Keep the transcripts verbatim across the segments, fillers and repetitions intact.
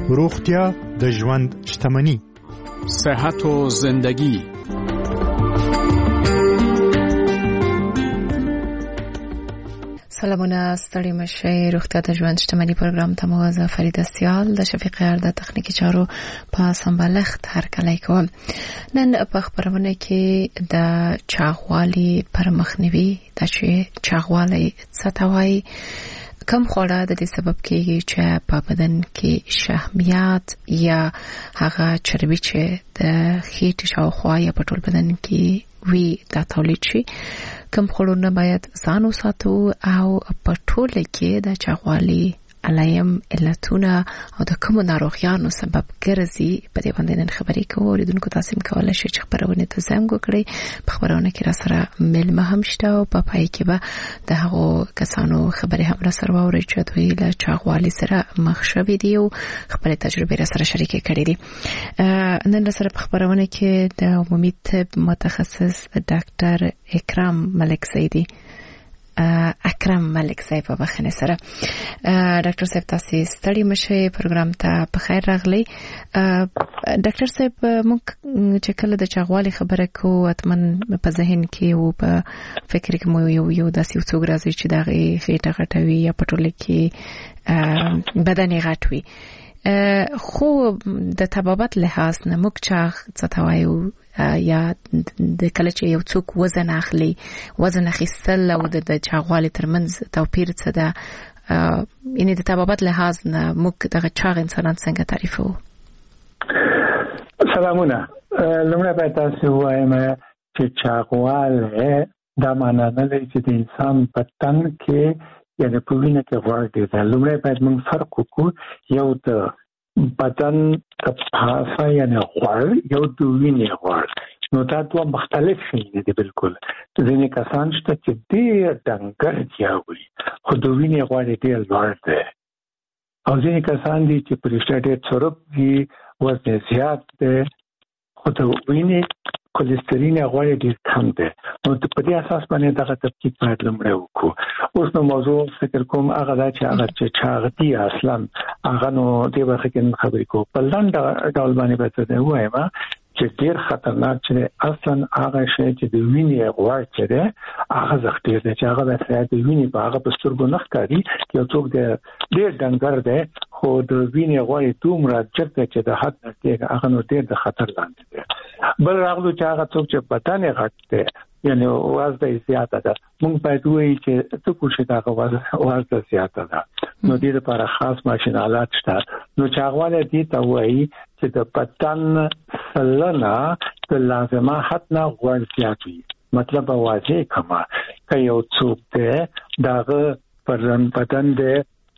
روغتیا د ژوند شتمني. صحت و زندگی. سلامونه، ستړي مشئ. روغتیا د ژوند شتمني پروګرام ته موازه فرید سیال د شفیق ار د تخنیکی چارو په سمبالښت هرکلی کوم. نن په خبرونه کې د چاغوالي پر مخنیوي د چې چاغوالي څه کم خوړه د دې سبب کېږي چې په بدن کې شحمیات یا هغه چربي چې د خېټې شاوخوا یا په ټول بدن کې وي دا تولید شي. کم خوړونه باید ځان وساتو او په ټول کې د چاغوالي علایم علتونه او د کوم ناروغیانو سبب ګرځي په دې باندې نن خبرې کوو. لیدونکو تاسو هم کولای شئ چې خبرونه ته زنګ وکړئ. په خبرونه کې را سره ملمه هم شته او په پای کې به د هغو کسانو خبرې هم را سره واورئ چې دوی له چاغوالي سره مخ شوي دي او خپل تجربې را سره شریکې کړې دي. نن را سره په خبرونه کې د عمومي طب متخصص ډاکټر اکرم ملک زیدی اکرم ملک صاحب په بخنه سره. ډاکټر صاحب تاسو ستړي مشه پروګرام ته په خیر راغلی. ډاکټر صاحب موږ چې کله د چاغوالي خبره کوو اتمن په ذهن کې او په فکر کې مو یو یو داسې څوک راځي چې دغه خېټه غټوي یا په ټوله کې بدن یې غټوي. خو د طبابت لحاظ نه موږ چاغ څه توایو یا د کله چې یو څوک وزن اخلي وزن اخیستل او د چاغوالي ترمنځ توپیر څه ده؟ یعنی د طبابت لحاظ نه موږ دغه چاغ انسانان څنګه تعریفو؟ سلامونه. لومړی باید تاسو وایم چې چاغواله دا معنی نه لري چې د انسان په تن کې یعنی په وینه کې غوړ دی. لومړی باید موږ فرق وکړو یو د بدن کپاسا یعنی غوړ یو د وینې غوړ. نو دا دوه مختلف شي دي بالکل. ځینې کسان شته چې ډېر ډنګر دي خو د وینې غوړ ډېر لوړ دی او ځینې کسان دي چې پرېشته ډېر چرب دي وزن زیات دی خو د وینې کولېسترول غوړ ډېر کم دی. نو په دې اساس باندې دغه تفکیک باید لومړی وکړو. اوس نو موضوع فکر کوم هغه دا چې هغه چې چاغتي اصلا هغه نو دې برخه کې خبرې کوو. په لنډ ډول باندې به څه وایم چې ډېر خطرناک چې اصلا هغه شی چې د وینې غوړ چې دی هغه زختی دی چې هغه د وینې په هغه په سترګو نه ښکاري. یو څوک ډېر ډنګر دی خو د وینې غوړ دومره چت دی چې د حد نه کېږي هغه نو ډېر د خطر لاندې دی. بل راغلو چې هغه څوک چې بدن یې غټ دی یعنی وزن یې زیاته ده موږ باید وایو چې څه کوشش دغه وزن زیاته ده. نو دې لپاره خاص ماشین آلات شته. نو چاغواله دې ته وایي چې د بدن سلنه د لازمه حد نه غوړ زیات وي. مطلب واضح کما که یو څوک دی دغه پرن بدن دی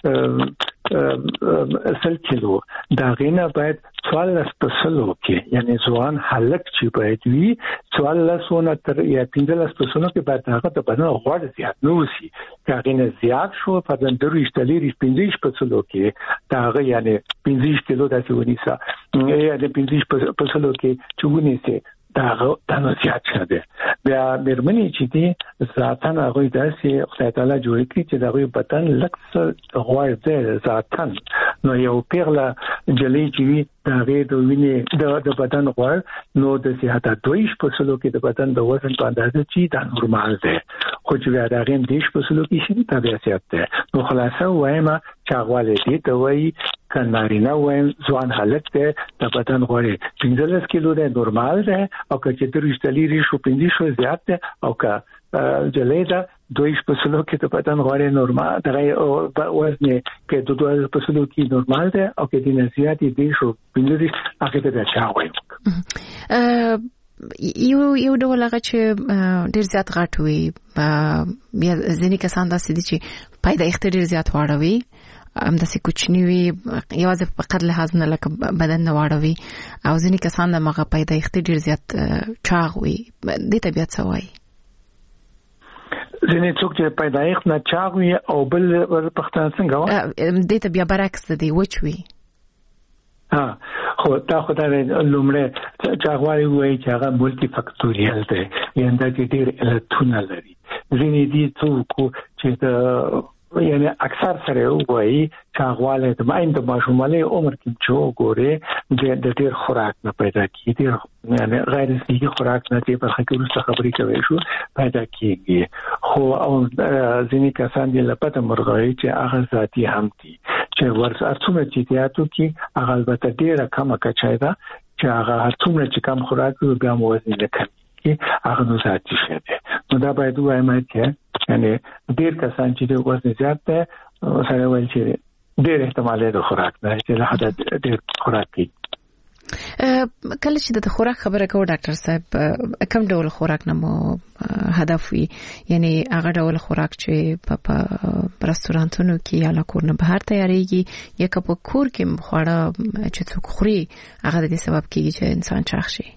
سل کیلو دغه نه باید څوارلس پسلو کې یعنی ځوان هلک چې باید وي څوارلس ونه تر یا پنځلس پسلو کې باید هغه د بدن غوړ زیات نه وسی. هغه نه زیات شو په د دروي شتلې پنځه پسلو کې دغه یعنی پنځه کیلو داسې ونیسه یا د پنځه پسلو کې چونه دا دا زیات شده. بیا مرمنی چې دي ذاتن هغه داسې خدای تعالی جوړ کړی چې دغه بدن لکس غوړ دی ذاتن. نو یو پیغله جلی چې وي دغه د وینې د بدن غوړ نو د صحت دویش په سلو کې د بدن د وزن په اندازه چې دا نورمال دی خو چې بیا دغه دیش په سلو کې شي دا بیا زیات دی. نو خلاصه وایم چاغواله دي ته وایي کنارینه وایم ځوان حالت دی د بدن غوړ پنځلس کیلو دی نورمال دی او که چې درشتلی ریشو پنځه شو زیات دی او که جلیدا دویش په سلو کې د بدن غوړ نورمال دغه وزن کې د دوه په سلو کې نورمال دی او کې د نزيات دی شو پنځه هغه د چاغوي. یو یو ډول هغه چې ډیر زیات غټ وي بیا ځینې کسان داسې دي چې پیدایښت ډیر زیات واړوي هم داسې کوچنی وي یوازې په قد لحاظ نه لکه بدن نه واړوي او ځینې کسان د مغه پیدایښت ډیر زیات چاغ وي. دې طبيعت څه وایي؟ ځینې څوک چې پیدایښت نه چاغ وي او بل پښتانه څنګه وایي دې ته بیا برعکس دی وچ وي. ها خو تا خو دا لومړی چاغوالی وایي چې هغه مولټي فاکټوریال دی یعنی دا چې ډېر علتونه لري. ځینې دي څوک چې د یعنی اکثر سره وایي چاغواله د ماین د ماشوماله عمر کې چې وګوره د ډېر خوراک نه پیدا کیږي یعنی غیر صحي خوراک نه چې په حقیقت څخه خبرې کوي شو پیدا کیږي خو او ځینې کسان د لپاره مرغۍ چې هغه ذاتي هم دي چې ورڅ ارڅومره چې تیاتو کې هغه البته ډېر کم کچای دا چې هغه ارڅومره چې کم خوراک بیا مو وزن نه کوي هغه نو ذاتي شه ده نو دا باید وایم چې یعنی ډېر کسان چې د وزن زیات ده سره وایي چې ډېر احتمال د خوراک نه چې له حد ډېر خوراک کوي کله چې د خوراک خبره کوو ډاکټر صاحب کوم ډول خوراک نه مو هدف وي یعنی هغه ډول خوراک چې په رستورانتونو کې یا له کور نه بهر تیاریږي یا که په کور کې خواړه چې څوک خوري هغه د دې سبب کېږي چې انسان چاغ شي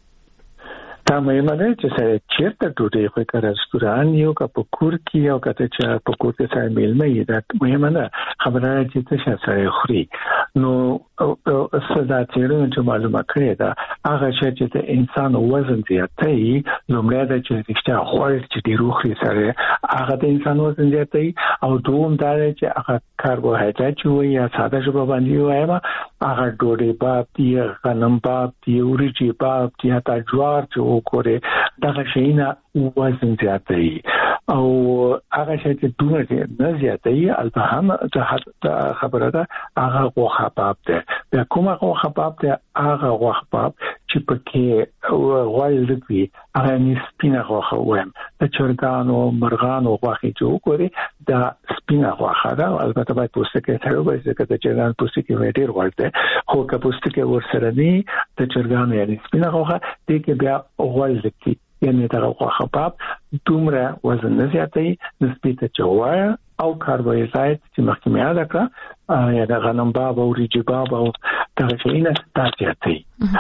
دا مهمه ده چې سره چیرته ډوډۍ خو که رستوران یو که په کور کې یو که چې په کور کې سره میلمه یې دا مهمه ده خبره چې څه سره خوري نو صدا چیرته چې معلومه کړی دا هغه چې د انسان وزن زیاتوي لومړی دا چې رښتیا خوړل چې ډېر خوري سره هغه د انسان وزن زیاتوي او دوم دا چې هغه کاربوهایډریټ وي یا ساده ژبه باندې وایم هغه ډوډۍ باب دی غنم باب دی وريجي باب دی تا جوار چې وکړي دا شیونه وزن زیاتوي او هغه شی چې دومره نه زیاتوي البته هم د خبره ده هغه غوښه باب ده بیا کومه غوښه باب ده هغه غوښه باب چې پکې غوړ لږوي هغه نه سپینه غوښه وایم د چرګانو مرغانو غوښه چې وکړي دا سپینه غوښه ده البته باید پوستکی سره وایي چې د چرګانو پوستکی ډېر غوړ ده خو که پوستکی ورسره نه د چرګانو یعنی سپینه غوښه دې کې بیا غوړ لږي یعنی دا غوښه باب دومره وزن نه زیاتوي نسبت جوار او کاربوهایډریټ چې مخکې مې یاد کړه یا د غنم باب او وريجي باب او دا شیونه دا زیاتوي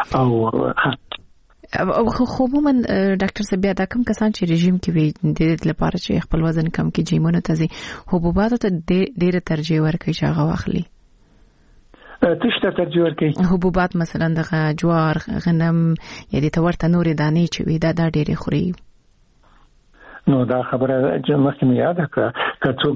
او او خو عموما ډاکټر صاحب بیا دا کوم کسان چې رژیم کې وي د دې لپاره چې خپل وزن کم کړي جیمونه ته ځي حبوبات ته ډېر ترجیح ورکوي چې هغه واخلي تشته ترجیح ورکوي حبوبات مثلا د جوار غنم یا د تورته نورې دانې چې وي دا دا ډېرې خوري نو دا خبره چې مخکې مې یاد کړه که څوک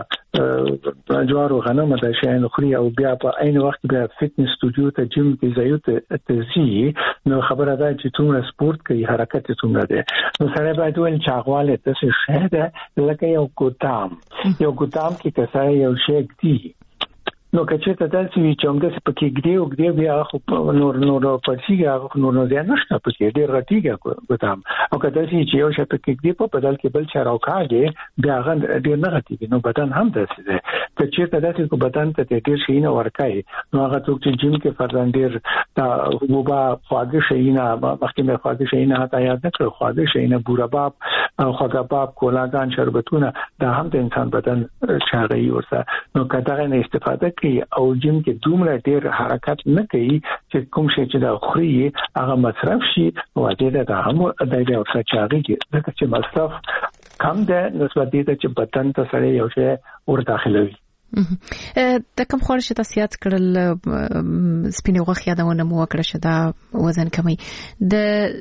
دغه جوار او غنم د شیانو خوري او بیا په عین وخت بیا فټنس سټوډیو ته جیم کې ځایو ته ځي نو خبره ده چې څومره سپورت کوي حرکت څومره ده نو سره باید ول چاغواله څه شه ده لکه یو ګودام یو ګودام کې کسای یو شیک دی نو کچې ته داسې وي چې همداسې پکې ګدې او ګدې بیا خو نور نور پرسیږي هغه نور نو ځای نشته پکې ډېر غټیږي ګدام او که داسې چې یو شی پکې ګدې په بدل کې بل چا راوکاږي بیا هغه ډېر نه غټیږي نو بدن هم داسې دی که چېرته داسې کو بدن ته ډېر شي نه ورکوي نو هغه څوک چې جیم کې فرضاً ډېر دا حبوبا خواږه شیونه مخکې مې خواږه شیونه حتی یاد نه کړ خواږه شیونه بوره باب خواږه باب کولاګان شربتونه دا هم د انسان بدن چاغوي ورسره نو که دغه نه استفاده او جیم کې دومره ډېر حرکت نه کوي چې کوم شي چې دا خوري هغه مصرف شي او دې دا هم د دې او څه چاغي ځکه چې مصرف کم ده نسبت دې چې بدن ته سره یو شی ور داخلوي د کوم خور چې تاسو یاد کړل سپینې غوښې یادونه مو وکړه چې دا وزن کموي د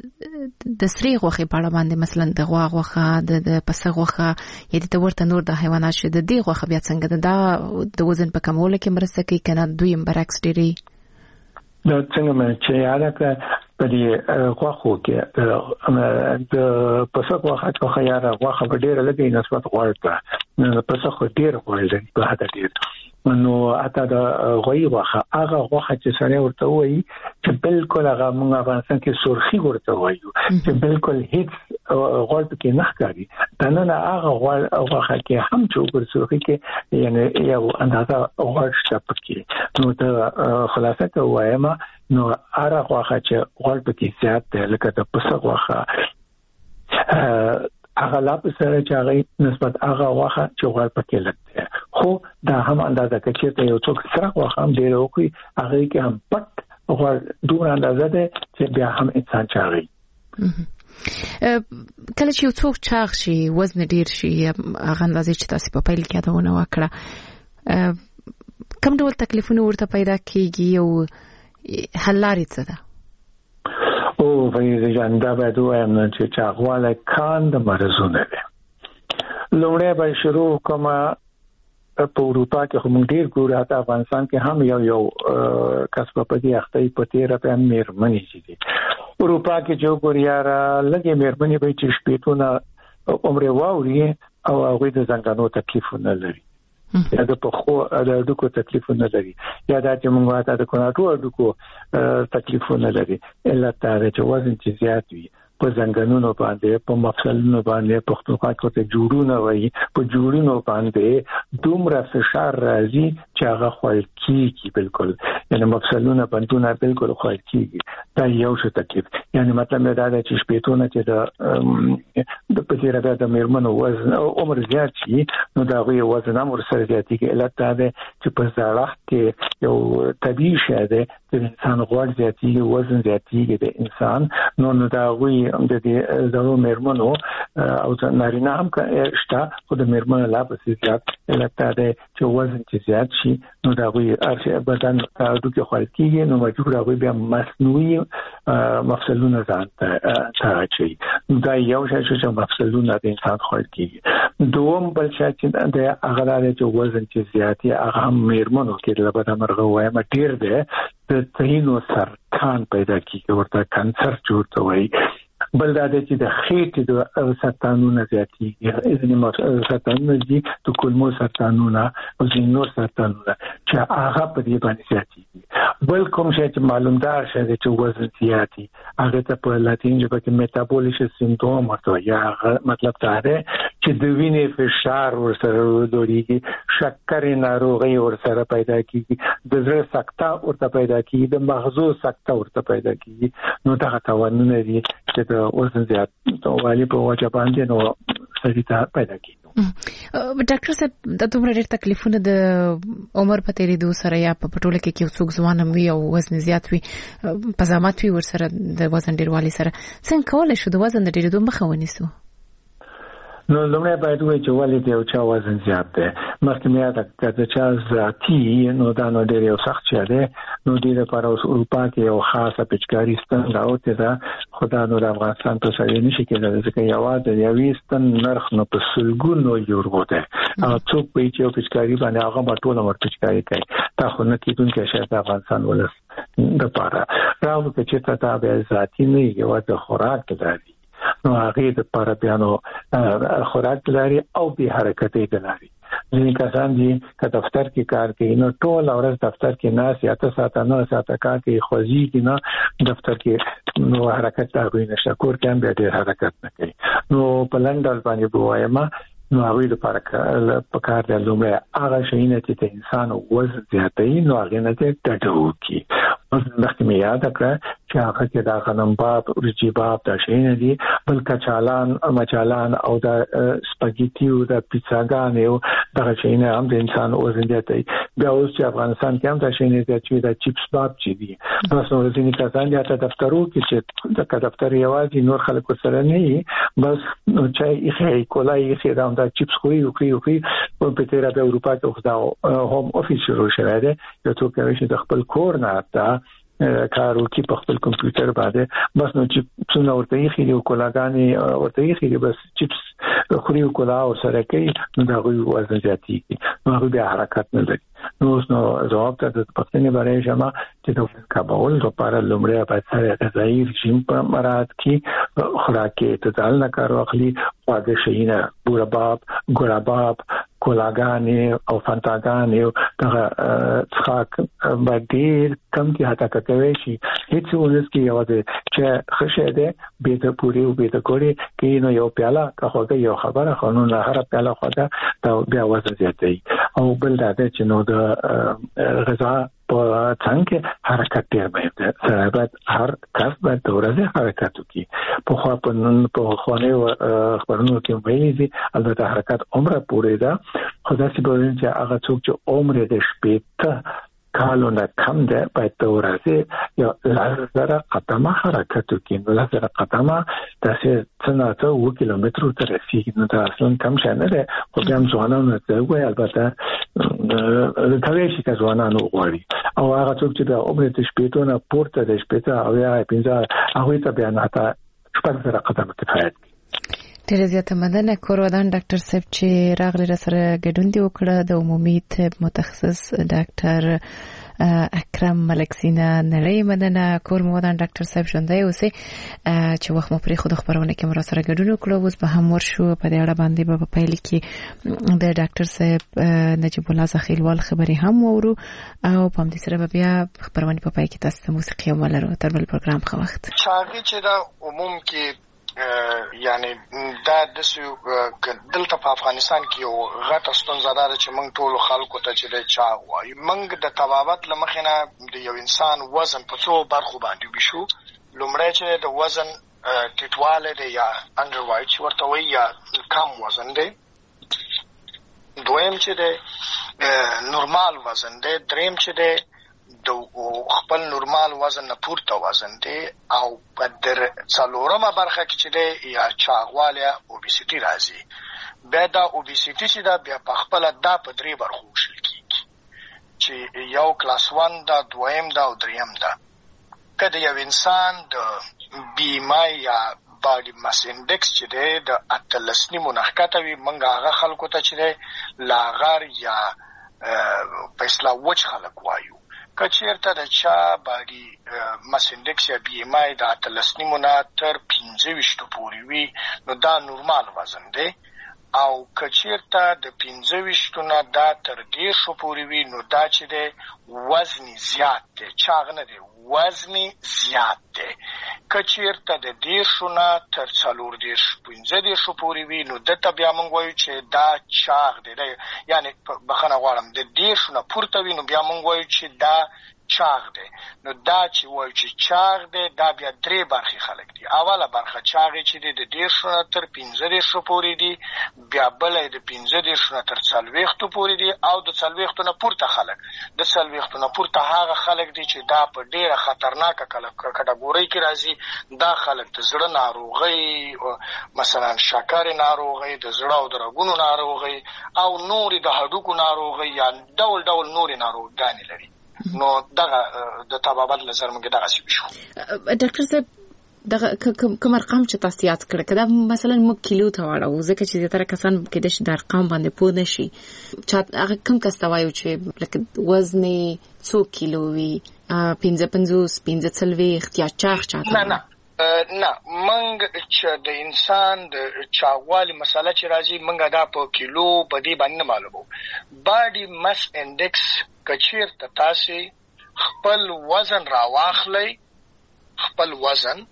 د سری غوښې په اړه باندې مثلا د غوا غوښه د پسه غوښه یا د ورته نور د حیوانات چې د دې غوښه بیا څنګه ده د وزن په کمولو کې مرسته کوي کنه دوی برعکس ډېری دا څنګه مې چې یاد کړ په دې غوښو کې د پسه غوښه چې خو یاره غوښه ډېره لګي نسبت غوړ ده نو پسه خو ډېر غوړ دی په هدا ډېر نو اته د غوي غوښه هغه غوښه چې سره ورته وایي چې بالکل هغه موږ افغانستان کې سرخي ورته وایو چې بالکل هیڅ غوړ کې نه ښکاري دا نه هغه غوښه کې هم چې ور سرخي کې یعنی یو اندازه غوړ شته پکې نو ته خلاصه ته وایم نو هغه غوښه چې غوړ پکې زیات دی لکه د پسه غوښه هغه لا په سره چې هغه نسبت هغه غوښه چې غوړ پکې لګ دی خو دا هم اندازه کې چې یو څوک سره غوښه هم ډېر وکړي هغه کې هم پټ غوړ دوه اندازه ده چې بیا هم انسان چاغي کله چې یو څوک چاغ شي وزن ډیر شي هغه اندازې چې تاسو په پیل کې یادونه وکړه کوم ډول تکلیفونه ورته پیدا کیږي او حل لارې څه ده او وایي ځان دا به وایم چې چاغواله کان د مرزونه ده لومړی به شروع کومه په اروپا کې هم ډیر ګور حتی افغانستان کې هم یو یو کسب په دې اخته په تیر په مېرمنې چې دي اروپا کې جو ګوریا لګي مېرمنې به چې شپېتونه عمر واوري او هغه د زنګانو تکلیفونه لري یا د پخو د ډکو تکلیفونه لري یا د چې موږ ته د کوناټو ډکو تکلیفونه لري الا ته چې وزن چې زیات وي په زنګانونو باندې په مفصلونو باندې پختونخوا کې ته جوړونه وایي په جوړونو باندې دومره فشار راځي چې هغه خوړل کیږي بالکل یعنی مفصلونه باندې بالکل خوړل کیږي دا یو څه تکلیف یعنی مطلب دا دی چې شپېتونه چې د د پتیره د میرمنو وزن عمر زیات شي نو دا غوي وزن هم ورسره زیاتېږي علت دا دی چې په زړه کې یو طبيعي شی دی د انسان غوړ زیاتېږي وزن زیاتېږي د انسان نو نو دا غوي د دې زړو میرمنو او نارینه هم شته خو د میرمنو لا په زیات علت دا دی چې وزن چې زیات شي نو دا غوي ارشي بدن د کې خوړل کیږي نو مجبور غوي بیا مصنوعي مفصلونه ځان ته اچي دا یو شی چې مفصلونه د انسان خوړل کیږي دوم بل شی چې د هغه د چې وزن چې زیاتی هغه هم میرمنو کې د بدن مرغه وایم ډیر دی د تینو سرطان پیدا کیږي ورته کانسر جوړته وایي بل دا چې د خېټې د سرطانونو زیاتېږي ځینې سرطانونه دي د کولمو سرطانونه او ځینې نور سرطانونه چې هغه په دې باندې زیاتېږي بل کوم شی چې معلومدار شي چې وزن زیاتي هغه ته په لاتین ژبه کې میټابولیک سندروم ورته یا مطلب دا دی چې د وینې فشار ورسره ورودوريږي شکر ناروغي ورسره پیدا کیږي د زړه سکته ورته پیدا کیږي د مغزو سکته ورته پیدا کیږي نو دا تاوانونه دي چې د وزن زیات والی په وجه باندې نو سړی ته پیدا کیږي ډاکټر صاحب د دومره ډېر تکلیفونه د عمر په تیریدو سره یا په ټوله کې کې څوک ځوان وي او وزن زیات وي په زامات وي ورسره د وزن ډیروالي سره څنګه کولای شو د وزن د ډیریدو مخه ونیسو نو لمړی باید وایي چې ولې د یو چا وزن زیات دی مخکې مې یاد د چا ذاتي نو دا نو ډېر یو سخت شی دی نو ډېر لپاره اوس اروپا کې یو خاصه پچکاري ستن راوته ده خدا نو د افغانستان په سړی نشي کېدای ځکه یوازې د یوې ستن نرخ نو په سلګونو یورو ده او څوک په یو پچکاري باندې هغه په ټوله مر پچکاري کوي دا خو نه کېدونکې شی د افغانستان ولس د لپاره راو چې تا به ذاتي نه یو د خوراک لري نو هغه د لپاره بیانو خوراک لري او به حرکت یې لري ځینې کسان دي چې دفتر کې کار کوي نو ټول ورځ دفتر کې ناس یا ته ساته نه ساته کار کوي خوځي کې نه دفتر کې نو حرکت لا ویني شکور کې به ډېر حرکت نه کوي نو په لندن باندې بوایم نو هغه د پاره په کار د لومړی هغه شي نه چې انسان وزن زیاتوي نو هغه نه ته ټټو کی اوس مخکې مې یاد کړ چې هغه کې دا غنم باب ورچی باب دا شي نه دي بل کچالان مچالان او دا سپاګیټي او دا پیزاګان یو دا شي نه هم د انسان وزن زیاتوي بیا اوس چې افغانستان کې هم دا شي نه چې دا چپس باب چي دي نو څو ځینې کسان یا ته دفترو کې چې د دفتر یوازې نور خلکو سره نه بس چای یې کولای یې دا دا چپس خوې او خوې او خوې په پیټرا په اروپا کې خو هوم افیس شروع شوی دی یو څوک چې د خپل کور نه تا کار وکي په خپل کمپیوټر باندې بس نو چې څنګه ورته یې خېلو کولاګانې ورته یې خېلو بس چپس خوري کولا او سره کوي نو دا غوي وزن زیاتېږي نو هغه بیا حرکت نه لري نو نو جواب ته د پښتنې باندې شمه چې د کابل لپاره لومړی باید سره غذایی رژیم په مراد کې خوراکي تدال نه کار واخلي خواږه شینه بورباب ګوراباب کولاګانې او فانتاګانې دغه څخه باندې کم کې هتا کوي شي هیڅ ونس کې یو ده چې خشه ده به ته پوری او به ته کوړي کې نو یو پیاله کاخوګه یو خبره قانون له هر پیاله خوده دا بیا وزن زیاتې او بل دا چې نو د غذا په څنګه حرکت ډیر باید سره باید هر کس باید د ورځې حرکت وکړي په خو په نن په خوانه خبرونو کې ویلي دي البته حرکت عمره پورې ده خدای سي په چې هغه څوک چې عمر د شپې کالو نه کم ده باید د ورځې یو لږه قدمه حرکت وکړي نو لږه قدمه تاسو څنګه ته و کیلومتر تر رسیدي نو دا اصلا کم شي نه ده خو بیا ځوانانو ته وایي البته د تاریخ کې ځوانانو غواړي او هغه څوک چې د عمر د شپې نه پورته د شپې او یا پنځه هغه ته بیا نه تا شپږ زره قدمه کفایت ډیره زیاته مننه کور ودان ډاکټر صاحب چې راغلی را سره ګډون دی وکړه د عمومي طب متخصص ډاکټر اکرم ملکسینا نړۍ مننه کور مو ودان ډاکټر صاحب ژوندی اوسئ چې وخت مو پرې خو د خبرونه کې مرا سره ګډون وکړو اوس به هم ورشو په دې اړه باندې به په پیل کې د ډاکټر صاحب نجیب الله زخیلوال خبرې هم وورو او په همدې سره به بیا خبرونه په پای کې تاسو ته موسیقي هم ولرو تر بل پروګرام خو وخت چاغي چې دا عموم کې یعنی دا د سو دلته په افغانستان کې یو غټه ستونزه ده چې موږ ټول خلکو ته چې د چا وایي موږ د طبابت لمخینه د یو انسان وزن په څو برخو باندې وشو لومړی چې د وزن ټیټواله دی یا انډر وایټ چې ورته وایي یا کم وزن دی دویم چې دی نورمال وزن دی دریم چې دی د خپل نورمال وزن نه پورته وزن دی او په در څلورمه برخه کې چې دی یا چاغوالی اوبیسیټي راځي بیا دا اوبیسیټي چې دا بیا په خپله دا په درې برخو ویشل کېږي چې یو کلاس ون دا دویم دا او دریم دا که د یو انسان د بی ام آی یا باډي ماس انډکس چې دی د اتلس نیمو نه ښکته وي موږ هغه خلکو ته چې دی لاغر یا په اصطلاح وچ خلک وایو که چېرته د چا باډي ماس انډکس یا بی ام آی د اتلس نیمو نه تر پنځه ویشتو پورې وي نو دا نورمال وزن دی او که چېرته د پنځه ویشتو نه دا تر دېرشو پورې وي نو دا چې دی وزن زیات دی چاغ نه دی وزن زیات دی که چېرته د دېرشو نه تر څلور دېرش پنځه دېرشو پورې وي نو دته بیا موږ وایو چې دا چاغ دی یعنې بخښنه غواړم د دېرشو نه پورته وي نو بیا موږ وایو چې دا چاغ دی نو دا چې وایو چې چاغ دی دا بیا درې برخې خلک دي اوله برخه چاغې چې دی د دېرشو نه تر پنځه دېرشو پورې دي بیا بله د پنځه دېرشو نه تر څلوېښتو پورې دي او د څلوېښتو نه پورته خلک د څلوېښتو نه پورته هغه خلک دي چې دا په ډېره خطرناکه کټګورۍ کې راځي دا خلک د زړه ناروغۍ مثلا شکرې ناروغۍ د زړه او د رګونو ناروغۍ او نورې د هډوکو ناروغۍ یا ډول ډول نورې ناروغګانې لري نو دغه د طبابت نظر موږ دغه سی شو ډاکټر صاحب دغه کوم ارقام چې تاسو یاد کړل کدا مثلا موږ کیلو ته واړو ځکه چې زیاتره کسان کې د ارقام باندې پوه نشي چې هغه کوم کس ته وایو چې لکه وزن څو کیلو وي پنځه پنځوس پنځه څلوېښت یا چاغ چاته نه نه نه موږ چې د انسان د چاغوالي مسله چې راځي موږ دا په کیلو په دې باندې معلومو باډي ماس انډکس کچیرته تاسو خپل وزن راواخلئ خپل وزن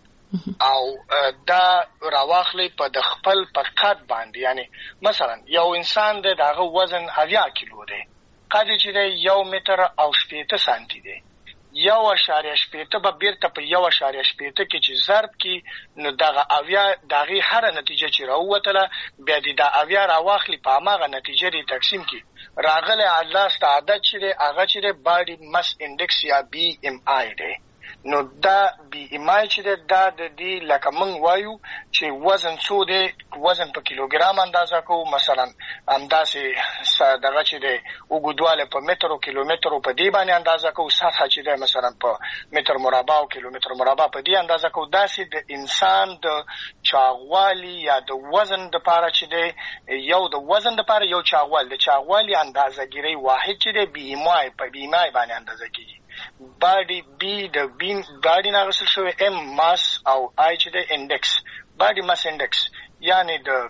او دا راواخلئ په د خپل په قد باندې یعنی مثلا یو انسان د دغه وزن اویا کیلو دی قد چې دی یو متر او شپېته سانتي دی یو اشاریه شپېته به بیرته په یو اشاریه شپېته کې چې ضرب کې نو دغه اویا دغه هر نتیجه چې راووتله بیا د دا اویا راواخلي په هغه نتیجه دی تقسیم کی راغله الله ستعداد چې دی هغه چې دی باډي ماس انډکس یا بی ام آی دی نو دا بی ام آی چې دا د دې لکه موږ وایو چې وزن څو دی وزن په کیلوګرام اندازه کوو مثلا همداسې دغه چې دی اوږدوالی په متر او کیلومتر په دې باندې اندازه کوو سطحه چې دی مثلا په متر مربع او کیلومتر مربع په دې اندازه کوو داسې د انسان د چاغوالي یا د وزن دپاره چې دی یو د وزن دپاره یو چاغوالي د چاغوالي اندازهګیرۍ واحد چې دی بی ام آی په بی ام آی باندې اندازه کېږي باډي بی د بین باډي نه غسل شوی ام ماس او آی چې د انډکس باډي ماس انډکس یعنی د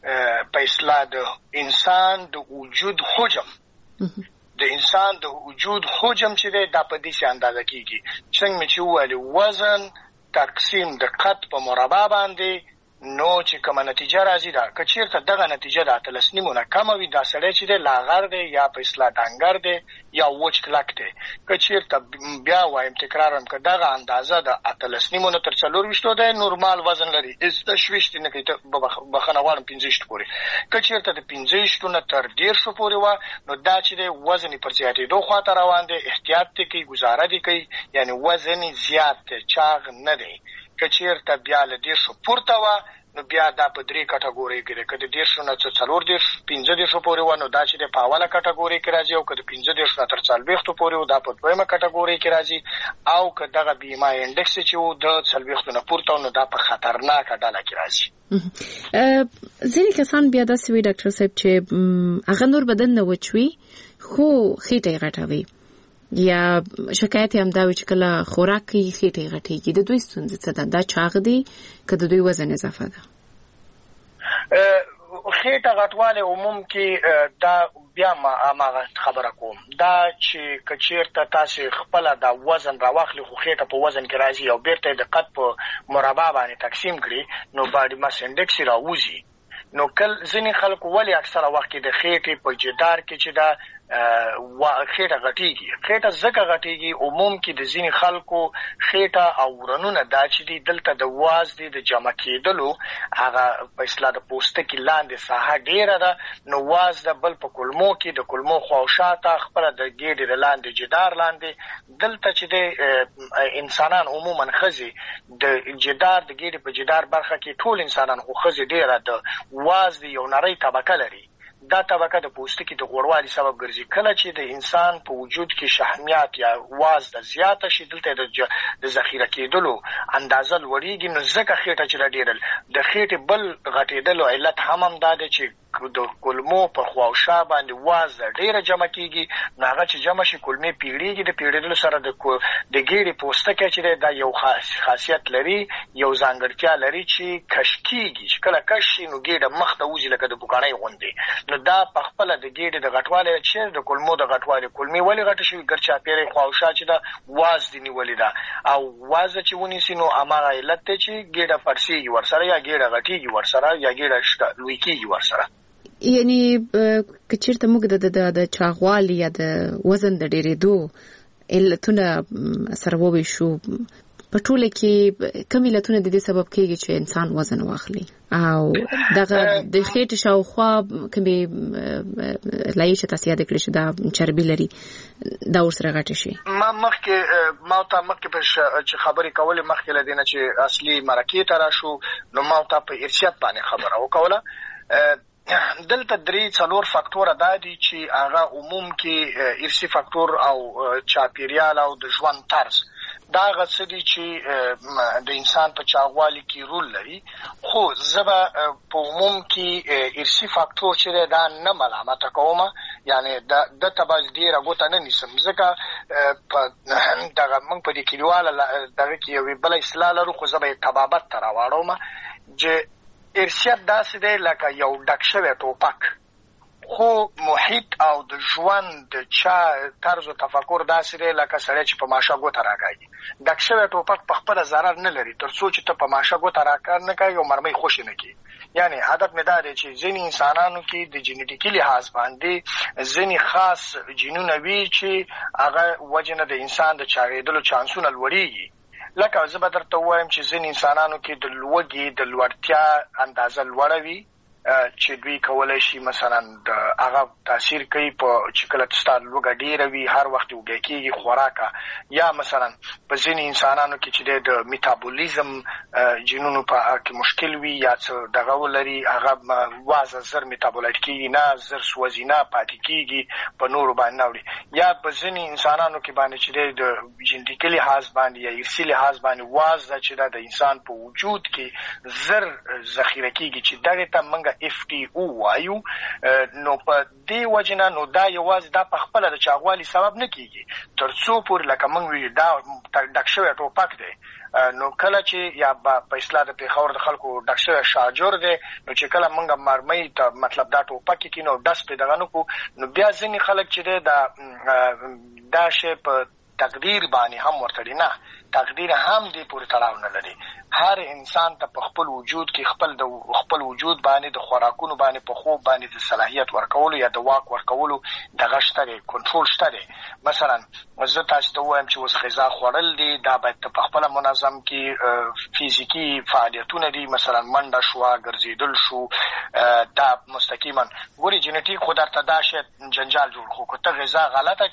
په اصطلاح د انسان د وجود حجم د انسان د وجود حجم چې دی دا په دې شي اندازه کېږي څنګه چې وویل وزن تقسیم د قد په مربع باندې نو چې کومه نتیجه راځي دا که چېرته دغه نتیجه د اتلس نیمو نه کمه وي دا سړی چې دی لاغر دی یا په اصطلاح ډنګر دی یا وچ کلک دی که چېرته بیا وایم تکرارم که دغه اندازه د اتلس نیمو نه تر څلور ویشتو دی نورمال وزن لري هېڅ تشویش دې نه کوي ته بخښنه غواړم پنځه ویشتو پورې که چېرته د پنځه ویشتو نه تر دېرشو پورې وه نو دا چې دی وزن یې پر زیاتېدو خواته روان دی احتیاط دې کوي ګزاره دې کوي یعنې وزن یې زیات دی چاغ نه دی که چېرته بیا له دېرشو پورته وه نو بیا دا په درې کټګوري کې ده. که د دېرشو نه څلور دېرش پنځه دېرشو پورې وه نو دا چې د په اوله کټګوري کې راځي، او که د پنځه دېرشو نه تر څلوېښتو پورې و دا په دویمه کټګوري کې راځي، او که دغه بي ام آی انډکس چې و د څلوېښتو نه پورته نو دا په خطرناکه ډله کې راځي. ځینې کسان بیا داسې وي ډاکټر صاحب چې هغه نور بدن نه وچوي خو خېټه یې غټه وي، یا شکایت هم دا وي چې کله خوراک کوي خېټه یې غټېږي. د دوی ستونزې څه ده؟ دا چاغ دي که د دوی وزن اضافه ده؟ خېټه غټوالی عموم کې دا بیا ما هماغه خبره کوم، دا چې که چېرته تاسې خپله دا وزن راواخلي خو خېټه په وزن کې راځي او بېرته یې د قد په مربع باندې تقسیم کړي نو باډي ماس انډکس یې راوځي. نو کل ځینې خلکو ولې اکثره وخت کې د خېټې په جدار کې چې دا خېټه غټېږي. خېټه ځکه غټېږي عموم کې د ځینې خلکو خېټه او ورنونه دا چې دي دلته د وازدې د جمع کېدلو هغه په اصطلاح د پوستکي لاندې ساحه ډېره ده، نو وازده بل په کولمو کې د کولمو خواوشاته خپله د ګېډې د لاندې جدار لاندې دلته چې د انسانان عموما ښځې د جدار د ګېډې په جدار برخه کې ټول انسانان خو ښځې ډېره د وازدې یو نری طبقه لري. دا طبقه د پوستکي د غوړوالي سبب ګرځي. کله چې د انسان په وجود کې شحمیات یا وازده زیاته شي دلته د ذخیره کېدلو اندازه لوړېږي، نو ځکه خېټه چې راډېرل د خېټې بل غټېدلو علت هم هم دا دی چې د کولمو په خواوشا باندې وازده ډېره جمع کېږي، نو هغه چې جمع شي کولمې پیړېږي. د پیړېدلو سره د ګېډې پوستکی چې دی دا یو خاصیت لري، یو ځانګړتیا لري چې کش کېږي. چې کله کش شي نو ګېډه مخ ته وځي لکه د بوکڼۍ غوندې. نو دا په خپله د ګېډې د غټوالي چې د کولمو د غټوالي کولمې ولې غټه شوي ګرچاپېره یې خواوشا چې ده وازدې نیولې ده، او وازده چې ونیسي نو هماغه علت دی چې ګېډه پړسېږي ورسره، یا ګېډه غټېږي ورسره، یا ګېډه لوی کېږي ورسره. یعنی که چېرته موږ د چاغوالي یا د وزن د ډېرېدو علتونه سره وویشو، په ټوله کې کوم علتونه د دې سبب کېږي چې انسان وزن واخلي، او دغه د خېټې شاوخوا کومې لایې چې تاسې یاد کړې چې دا چربي لري دا ورسره غټه شي؟ ما مخکې ما ته مخکې چې خبرې کولې مخکې له دې نه چې اصلي مرکې ته راشو نو ما ته په ارثیت باندې خبره وکوله. دلته درې څلور فاکتوره دا دي چې هغه عموم کې ارثي فاکتور او چاپېریال او د ژوند طرز دا هغه څه دي چې د انسان په چاغوالي کې رول لري. خو زه به په عموم کې ارثي فاکتور چې دی دا نه ملامته کوم، یعنې ده ته به ډېره ګوته نه نیسم، ځکه په دغه موږ په دې کلیواله دغه کې یوې بله اصطلاح لرو، خو زه به یې طبابت ته راواړوم چې ارثیت داسې دی لکه یو ډک شوی ټوپک، خو محیط او د ژوند د چا طرز و تفکر داسې دی لکه سړی چې په ماشه ګوته راکاږي. ډک شوی ټوپک په خپله ضرر نه لري تر څو چې ته په ماشه ګوته راکار نه کوي او مرمۍ خوشې نه کړي. یعنې هدف مې دا دی چې ځینې انسانانو کې د جینیټیکي لحاظ باندې ځینې خاص جینونه وي چې هغه وجې نه د انسان د چاغېدلو چانسونه لوړېږي. لکه زه به درته ووایم چې ځینې انسانانو کې د لوږې د لوړتیا اندازه لوړه وي چې دوی کولی شي مثلا د هغه تاثیر کوي په چې کله ستا لوږه ډېره وي هر وخت وږی کېږي خوراکه، یا مثلا په ځینې انسانانو کې چې د میتابولیزم جینونو په کې مشکل وي یا څه دغه ولري، هغه وازه زر میتابولیت کېږي نه، زر سوځي نه، پاتې کېږي، په نورو باندې نه وړي. یا په ځینې انسانانو کې باندې چې د جینټیکي لحاظ باندې یا ارثي لحاظ باندې وازه چې د انسان په وجود کې زر ذخیره کېږي چې دغې ته موږ اف ټي او وایو. نو په دې وجې نه نو دا یوازې دا په خپله د چاغوالي سبب نه کېږي تر څو پورې لکه موږ ویلي دا ډک شوی ټوپک دی. نو کله چې یا په اصطلاح د پېښور د خلکو ډک شوی شاجور دی، نو چې کله موږ مرمۍ ته مطلب دا ټوپک کې کړي نو ډس پرې دغه نه کړو، نو بیا ځینې خلک چې دی دا دا شی په تقدیر باندې هم ورته دی، نه تقدیر هم دې پورې تړاو نه لري. هر انسان ته په خپل وجود کې خپل د خپل وجود باندې د خوراکونو باندې په خوب باندې د صلاحیت ورکولو یا د واک ورکولو دغه شته دی، کنټرول شته دی. مثلا زه تاسو ته وایم چې اوس غذا خوړل دي دا باید په خپل منظم کې فزیکی فعالیتونه دي، مثلا منډه شوه، ګرځېدل شو، دا مستقیما ګوري جنټیک خو درته دا شی جنجال جوړ خو که ته غذا غلطه کې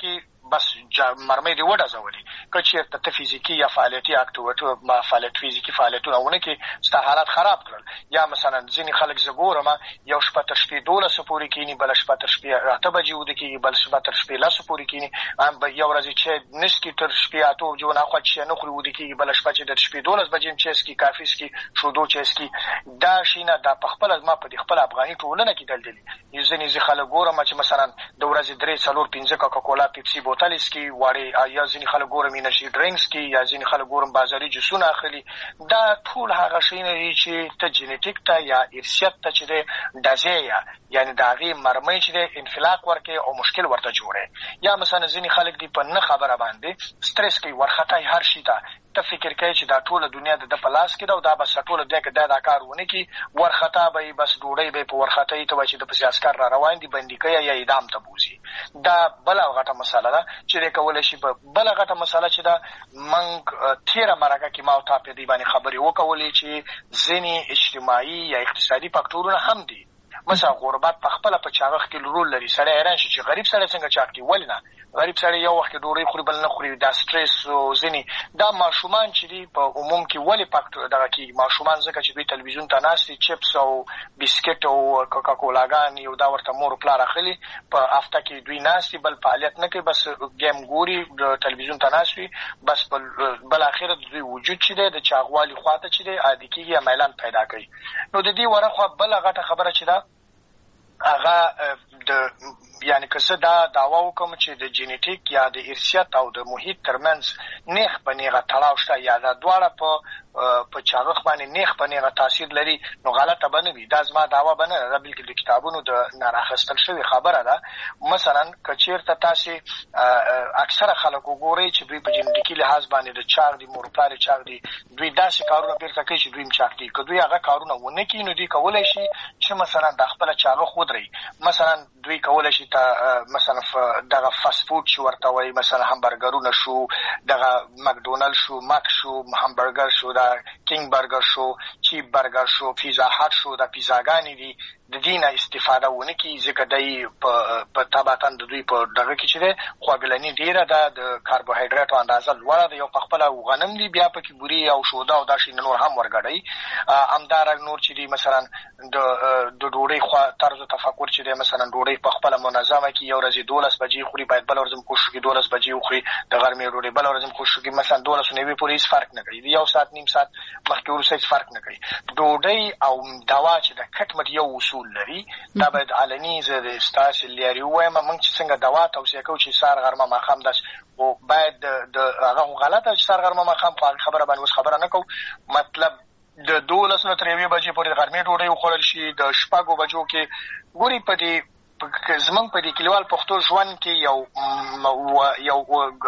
بس مرمۍ دې وډزولې که چېرته ته فزیکي یا فعالیتي اکټیویټي فعالیت فزیکي فعالیتونه ونه کړې ستا حالات خراب کړل. یا مثلا ځینې خلک زه ګورم یو شپه تر شپې دولسو پورې کښېني، بله شپه تر شپې اته بجې ویده کېږي، بله شپه تر شپې لسو پورې کښېني، یو ورځ چې نسکي تر شپې اتو بجو نه خوا چې نه خوري ویده کېږي، بله شپه چې د شپې دولس بجې هم چای څکي، کافي څکي، شودو چای څکي. دا شیونه دا په خپله زما په دې خپله افغاني ټولنه کې دلدلي. ځینې زه خلک ګورم چې مثلا د ورځې درې څلور پنځه کوکاکولا پیپسي بوتلې څکي واړې، یا ځینې خلک ګورم انرژي ډرینکس څکي، یا ځینې خلک ګورم بازاري جوسونه اخلي. دا ټول هغه شیونه دي چې ته جینیټیک ته یا ارثیت ته چې دی ډزې یا یعنې د هغې مرمۍ چې دی انفلاق ورکوي او مشکل ورته جوړوي. یا مثلا ځینې خلک دي په نه خبره باندې سټرس کوي، ورخطی هر شي ته ته فکر کوي چې دا ټوله دنیا د ده په لاس کې ده او دا بس ټوله دنیا کې دا دا کار ونه کړي، ورخطا به یې بس ډوډۍ به یې په ورخطۍ ته وایي چې د پسې عسکر را روان دي، بندي کوي یا اعدام ته بوځي. دا بله غټه مسله ده چې دی کولی شي. بله غټه مسله چې ده موږ تېره مرکه کې ما او تا په دې باندې خبرې وکولې چې ځینې اجتماعي یا اقتصادي فکټورونه هم دي. مثلا غربت په خپله په چاغښت کې رول لري. سړی حیران شي چې غریب سړی څنګه چاغ کړي. ولې نه؟ غریب سړی یو وخت کې ډوډۍ خوري بل نه خوري. دا سټرس او ځینې دا ماشومان چې دي په عموم کې ولې پاک دغه کېږي ماشومان ځکه چې دوی تلویزیون ته ناست دي، چپس او بسکټ او کوکاکولاګانې او دا ورته مور و پلار اخلي، په هفته کې دوی ناست دي، بل فعالیت نه کوي، بس ګیم ګوري، د تلویزیون ته ناست وي، بس بالاخره د دوی وجود چې دی د چاغوالي خواته چې دی عادي کېږي یا میلان پیدا کوي. نو د دې ورخوا بله غټه خبره چې ده هغه د یعنې که زه دا دعوا وکړم چې د جینیټیک یا د ارثیت او د محیط ترمنځ نیغ په نیغه تړاو شته یا دا دواړه په په چاغښت باندې نیغ په نیغه تاثیر لري، نو غلطه به نه وي. دا زما دعوا به نه ده، بلکې د کتابونو د ناراخیستل شوې خبره ده. مثلا که چېرته تاسې اکثره خلک وګورئ چې دوی په جینیټیکي لحاظ باندې د چاغ دي، مور و پلار یې چاغ دي، دوی داسې کارونه بیرته کوي چې دوی هم چاغ دي. که دوی هغه کارونه ونه کړي نو دوی کولی شي چې مثلا د خپله چاغښت ودرئ. مثلا دوی کولی شي ته مثلا دغه فاست فود چې ورته وایي، مثلا همبرګرونه شو، دغه مکډونل شو، مک شو، همبرګر شو، دا کینګ برګر شو، چیپ برګر شو، پیزا هټ شو، دا پیزاګانې دي، د دې نه استفاده ونه کړي ځکه دی په طبعا د دوی په دغه کې چې دی خواږلني ډېره ده، د کاربوهایډریټو اندازه لوړه ده، یو په خپله غنم دي، بیا پکې بوري او شوده او دا شیونه نور هم ورګډوي. همدارنګه نور چې دي مثلا د ډوډۍ طرز تفکر چې دی، مثلا ډوډۍ په خپله منظمه کړي، یو ورځ دولس بجې خوري، باید بله ورځ هم کوشش وکړي دولس بجې وخوري، د غرمې ډوډۍ بله ورځ هم کوشش وکړي مثلا دولس نوي پورې هېڅ فرق نه کوي، یو ساعت نیم ساعت مخکې وروسته هېڅ فرق نه کوي. ډوډۍ او دوا چې د کټ مټ یو اصول لري، دا باید علني زه د ستاسې لیارې ووایم. موږ چې څنګه دوا توصیه کوو چې سهار غرمه ماښام داسې، خو باید د هغه خو غلطه چې سهار غرمه ماښام په هغې خبره باندې اوس خبره نه کوو. مطلب د دولس نه تر یوې بجې پورې د غرمې ډوډۍ وخوړل شي، د شپږو بجو کې ګوري. په دې زمونږ په دې کلیوال پښتو ژوند کې یو یو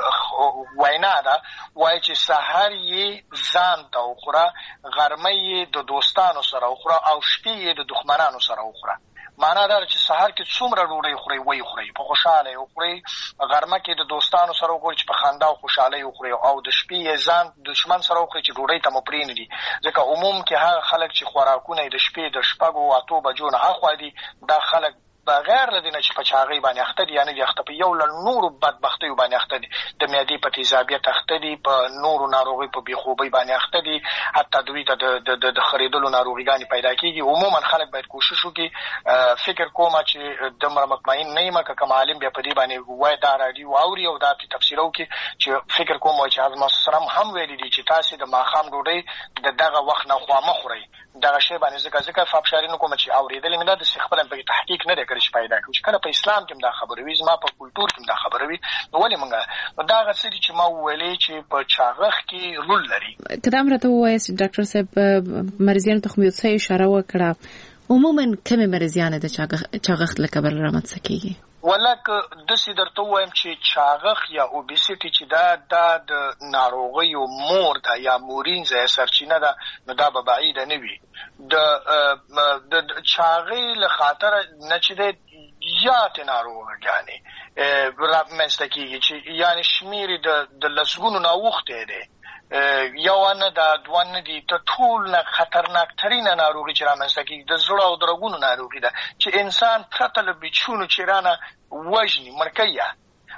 وینا ده، وایي چې سهار یې ځان ته وخوره، غرمه یې د دوستانو سره وخوره او شپې یې د دښمنانو سره وخوره. معنا دا چې سهار کې څومره ډوډۍ خورئ ویې خورئ، په خوشحاله یې وخورئ، غرمه کې د دوستانو سره وخورئ چې په خندا او خوشحالۍ وخورئ، او د شپې یې ځان دښمن سره وخورئ چې ډوډۍ ته مو پرېنږدي. ځکه عموم کې هغه خلک چې خوراکونه یې د شپې د شپږو اتو بجو نه هاخوا دي، دا خلک بغیر له دې نه چې په چاغۍ باندې اخته دي، یعنې د اخته په یو له نورو بدبختیو باندې اخته دي، د معدې په تیزابیت اخته دي، په نورو ناروغۍ په بېخوبۍ باندې اخته دي، حتی دوی ته د خرېدلو ناروغیګانې پیدا کېږي. عموما خلک باید کوشش وکړي. فکر کومه چې دومره مطمئن نه یم که کوم عالم بیا په دې باندې ووایي دا راډیو واوري او دا پرې تفسیره وکړي، چې فکر کوم وایي چې حضرت محمد صلی الله علیه وسلم هم ویلي دي چې تاسې د ماښام ډوډۍ د دغه وخت نه خوا مه خورئ. دغه شی باندې ځکه ځکه فابشاري نه کومه چې اورېدلې مې ده، داسې خپله پکې تحقیق نه دی کړی چې پیدا کړو چې کله په اسلام کې هم دا خبره وي، زما په کلتور کې هم دا خبره وي. نو ولې موږ نو دا هغه څه دي چې ما وویلې چې په چاغښت کې رول لري. که دا هم راته ووایاست ډاکټر صاحب، مریضیانو ته خو مې څه اشاره وکړه، عموما کومې مریضیانې د چاغښت له کبله رامنځته کېږي؟ والله که داسې درته ووایم چې چاغښت یا اوبیسیټي چې دا دا د ناروغیو مور ده یا مورینځه یا سرچینه ده، نو دا به بعیده نه وي. د چاغۍ له خاطره نه چې دی زیاتې ناروغیانې رامنځته کېږي چې یعنې شمېر یې د لسګونو نه اوښتی دی، یو نه دا دوه نه دي، ته ټول نه خطرناکترینه ناروغي چې رامنځته کېږي د زړه او د رګونو ناروغي ده چې انسان پرته له بچونو چې رانه وژني مړ کوي.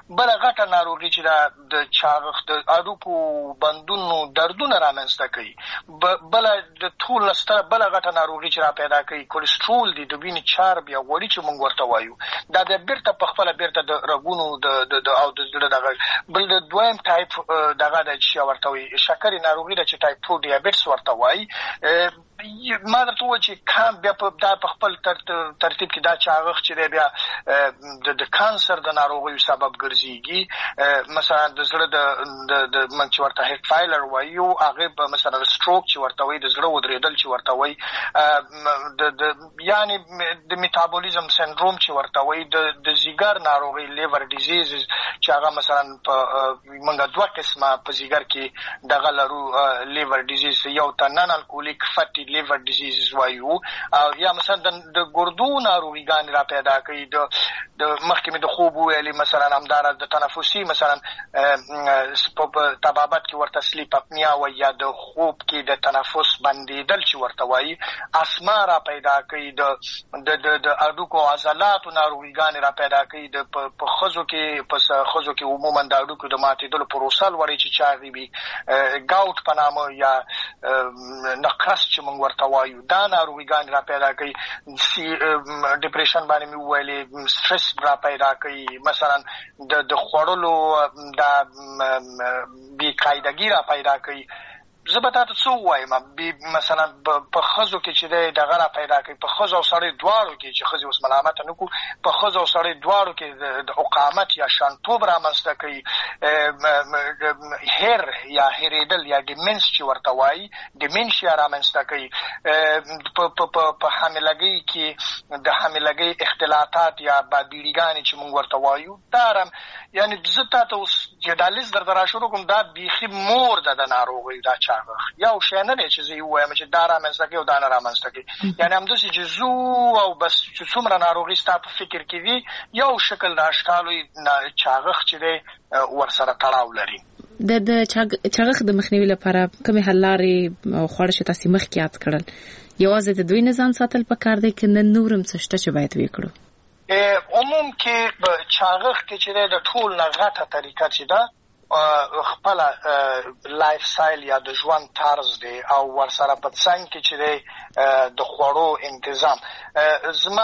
بل غټه ناروغي چې د چاغښت د اډوکو بندونو دردونه رامنځته کوي. بل د ټول ستره بل غټه ناروغي چې را پیدا کوي کولیسټرول دی، د وینې چرب یا غوړي چې موږ ورته وایو. دا د بیرته په خپل بیرته د رګونو د د او د زړه دغه بل د دویم ټایپ دغه د چې ورته وي شکرې ناروغي د چې ټایپ ټو ډیابټس ورته وایي. ما درته وویل چې کام بیا په دا په خپل ترتیب کې دا چاغښت چې دی بیا د کانسر د ناروغیو سبب ګرځېږي. مثلا د زړه د د موږ چې ورته هیډ فایلر وایو، هغې به مثلا سټروک چې ورته وایي، د زړه ودرېدل چې ورته وایي، د د یعنې د میټابولیزم سنډروم چې ورته وایي، د د ځیګر ناروغي لیور ډیزیز چې هغه مثلا په موږ دوه قسمه په ځیګر کې دغه لرو، لیور ډیزیز یو ته نن الکولیک فټي لیور ډیزیز وایو، او یا مثلا د ګردو ناروغیګانې را پیدا کوي. د د مخکې مې د خوب ویلي مثلا همداراز د تنفسي مثلا په طبابت کې ورته سلیپ اپنیا وایي، یا د خوب کې د تنفس بندېدل چې ورته وایي. اسما را پیدا کوي، د د د اډوکو عضلاتو ناروغیګانې را پیدا کوي. د په ښځو کې په ښځو کې عموما د اډوکو د ماتېدلو پروسه لوړې چې چاغې وي، ګاوټ په نامه یا نقرس چې موږ ورته وایو، دا ناروغیګانې را پیدا کوي. ډپریشن باندې مې وویلې، سټرس را پیدا کوي. مثلا د د خوړلو دا بې قاعدګي را پیدا کوي. زه به تاته څه ووایم، مثلا په ښځو کې چې دی دغه را پیدا کوي، په ښځو او سړی دواړو کې چې ښځې اوس ملامته نه کړو، په ښځو او سړی دواړو کې د عقامت یا شانتوب رامنځته کوي. هیر یا هیرېدل یا ډیمنس چې ورته وایي، ډیمنشیا رامنځته کوي. په حاملګۍ کې د حاملګۍ اختلاطات یا بابیړیګانې چې موږ ورته وایو، دا رم یعنې زه تاته اوس چې دا لیست درته را شروع کوم، دا بیخي مور ده د ناروغیو دا چاغښت. یو شی نه دی چې زه یې ووایم چې دا رامنځته کوي او دا نه رامنځته کوي. یعنې همداسې چې زو او بس چې څومره ناروغي ستا په فکر کې دي، یو شکل د اشکالو چاغښت چې دی ورسره تړاو لري. د د چاغښت د مخنیوي لپاره کومې حل لارې او خواړه چې تاسې مخکې یاد کړل، یوازې د دوی نه ځان ساتل پکار دی که نه نور هم څه شته چې باید وکړو؟ عموم کې چاغښت کې چې دی د ټول نه غټه طریقه چې ده خپل لایف سټایل یا د ژوند طرز دی، او ورسره په څنګ کې چې دی د خوړو انتظام. زما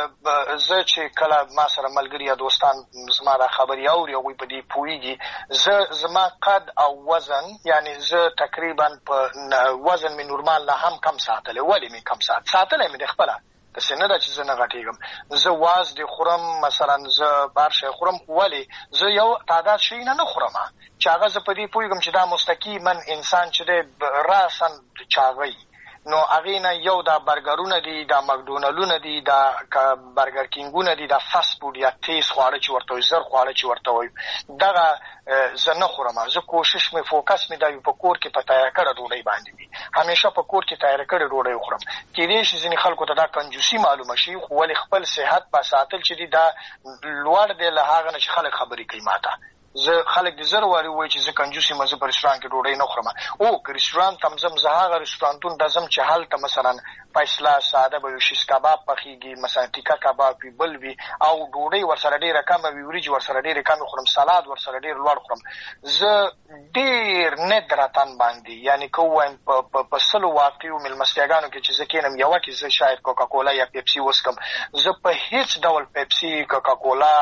زه چې کله ما سره ملګري یا دوستان زما دا خبرې اوري، هغوی په دې پوهېږي. زه زما قد او وزن، یعنی زه تقریبا په وزن مې نورمال نه هم کم ساتلی. ولې مې کم سات ساتلی مې د خپله داسې نه ده چې زه نه غټېږم. زه واز دې خورم، مثلا زه بار شی خورم، ولې زه یو تعداد شی نه نه خورم چې هغه زه په دې پوهېږم چې دا مستقیما انسان چې دی راسا چاغی. نو هغې نه یو دا برګرونه دي، دا مکډونلډونه دي، دا برګر کینګونه دي، دا فاسټ فوډ یا تیز خواړه چې ورته وایي، زر خواړه چې ورته وایو، دغه زه نه خورم. زه کوشش مې فوکس مې دا وي په کور کې په تیار کړه ډوډۍ باندې وي، همیشه په کور کې تیار کړې ډوډۍ وخورم. کېدای شي ځینې خلکو ته دا کنجوسي معلومه شي، خو ولې خپل صحت په ساتل چې دي دا لوړ دی له هغه نه چې خلک خبرې کوي ماته. زه خلک د زر واري وایي چې زه کنجوس یم، زه په رسټورانټ کې ډوډۍ نه خورم. او که رسټورانټ ته ځم، زه هغه رسټورانټونو ته ځم چې هلته مثلا فیصله ساده به وي، شیش کباب پخېږي، مثلا ټیکه کباب وي، بل وي، او ډوډۍ ورسره ډېره کمه وي، وریجې ورسره ډېرې کمې خورم، سلاد ورسره ډېر لوړ خورم. زه ډېر ندرتن باندې، یعنې که ووایم په سلو واقعو مېلمستیاګانو کې چې زه کښېنم، یوه کې زه شاید کوکاکولا یا پیپسي وڅکم. زه په هېڅ ډول پیپسي، کوکاکولا،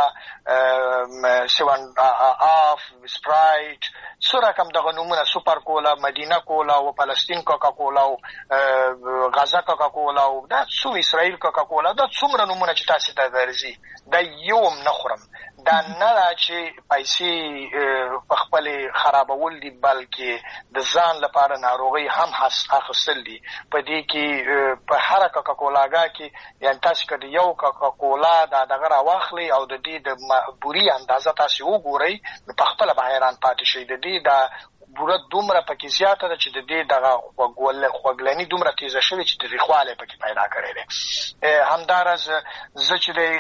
سیون آف، سپرایټ، څو رقم دغه نومونه، سوپر کولا، مدینه کولا او فلسطین کوکاکولا او غزه کوکاکولا او دا څو اسرائیل کوکاکولا، دا څومره نومونه چې تاسې ته درځي، دا یو هم نه خورم. دا نه ده چې پیسې په خپلې خرابول دي، بلکې د ځان لپاره ناروغۍ هم اخیستل دي. په دې کې په هره کوکاکولاګاه کې یعنې تاسې که د یو کوکاکولا دا دغه راواخلئ او د دې د بوري اندازه تاسې وګورئ، نو په خپله به حیران پاتې شئ. د دې دا بوره دومره پکې زیاته ده چې د دې دغه خوږلني دومره تیزه شوې چې تریخوالی پکې پیدا کړی دی. همداراز زه چې دی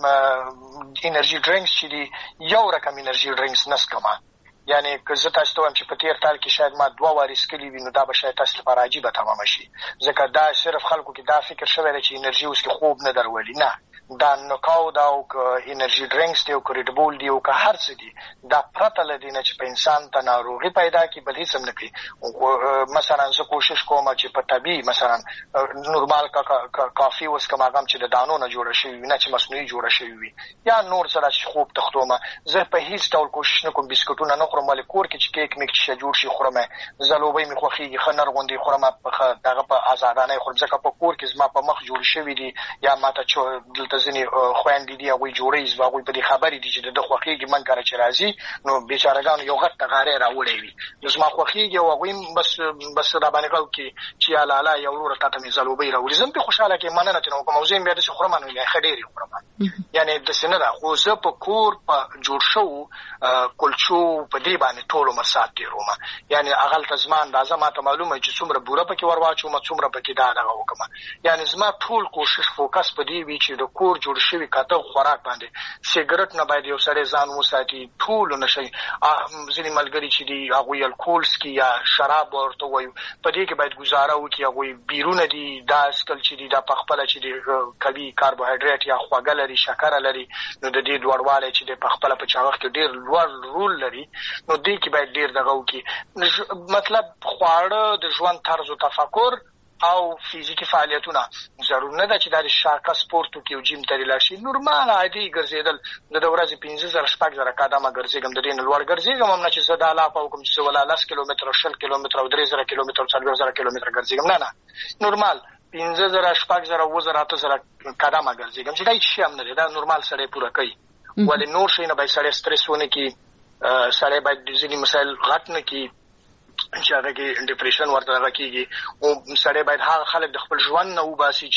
انرژي ډرینکس چې دي، یو رقم انرژي ډرینکس نه څکم. یعنې که زه تاسو ته وایم چې په تېر کال کې شاید ما دوه وارې څکلي وي، نو دا به شاید تاسو لپاره عجیبه تمامه شي، ځکه دا صرف خلکو کې دا فکر شوی دی چې انرژي اوس کې خوب نه درولي. نه، دا نوکاو دا او انرژي ډرینکس دی او ریډ بول دی او که هر څه دي دا پرته لدی نه چې په انسان ته ناروغي پیدا کی بل هیڅ هم نه کوي. مثلا زه کوشش کوم چې په طبي مثلا نورمال کافي اوس کوم هغه چې د دانو نه جوړه شوی نه چې مصنوعي جوړه شوی وي یا نور سره چې خوب تختومه زه په هیڅ ډول کوشش نه کوم بسکټونه نه خورم ولې کور کې چې کیک میک چې جوړ شي خورم زلوبې می خوخيږي خنر غوندي خورم دغه په آزادانه خورم ځکه په کور کې زما په مخ جوړ شوی دي یا ماته چې دلته ځنی خويندې دي هغه جوړي زما هغه په دې خبرې دي چې د خوخيږي من کار چې راځي نو بیچارهګان یو غټ غاره راوړي وي نو زما خوخيږي او هغه بس بس را باندې کو کې چې الاله یو ورور ته مې زلوبې راوړي زم په خوشاله کې مننه ته نو کوم موضوع بیا د خورم نه لای خډيري خورم یعنی د سینره خو زه په کور په جوړ شو کلچو په دې باندې ټول مسات دی روما یعنی اغل تزمان دا زما ته معلومه چې څومره بوره پکې ورواچو ما څومره پکې دا دغه وکم یعنی زما ټول کوشش فوکس په دې وی چې د کور جوړ شوی کاته خوراک باندې سیګریټ نه باید یو سره ځان وساتي ټول نشي ځینې ملګری چې دی هغه الکولس کی یا شراب ورته وایو په دې کې باید گزاره وکړي هغه بیرونه دي دا اسکل چې دی دا پخپل چې دی کوي کاربوهایډریټ یا خواږه لري شکر لري نو د دې دوړواله چې دی پخپل په چاوخ کې ډیر لوړ رول لري نو دې کې باید ډیر دغه وکړي مطلب خواړه د ژوند طرز او تفکر او فزیکی فعالیتونه ضرور نه ده چې د شاکه سپورت او جیم ترې لاشي نورمال عادي ګرځیدل د ورځې پنځه زره شپږ زره قدمه ګرځېږم د دې لوړ ګرځېږم هم نه چې زه د علاقه او کوم چې ولا لس کیلومتر شل کیلومتر او درې زره کیلومتر څلور زره کیلومتر ګرځېږم نه نه نورمال پنځه زره شپږ زره و زره اته زره قدمه ګرځېږم چې دا هیڅ هم نه دی دا نورمال سړی پوره کوي ولې نور شي نه به سړی سټرس ونه کی سړی باید ځینې مسایل غټ نه کی چې هغه کې ډیپریشن ورته راکېږي او سړی باید هغه خلک د خپل ژوند نه وباسي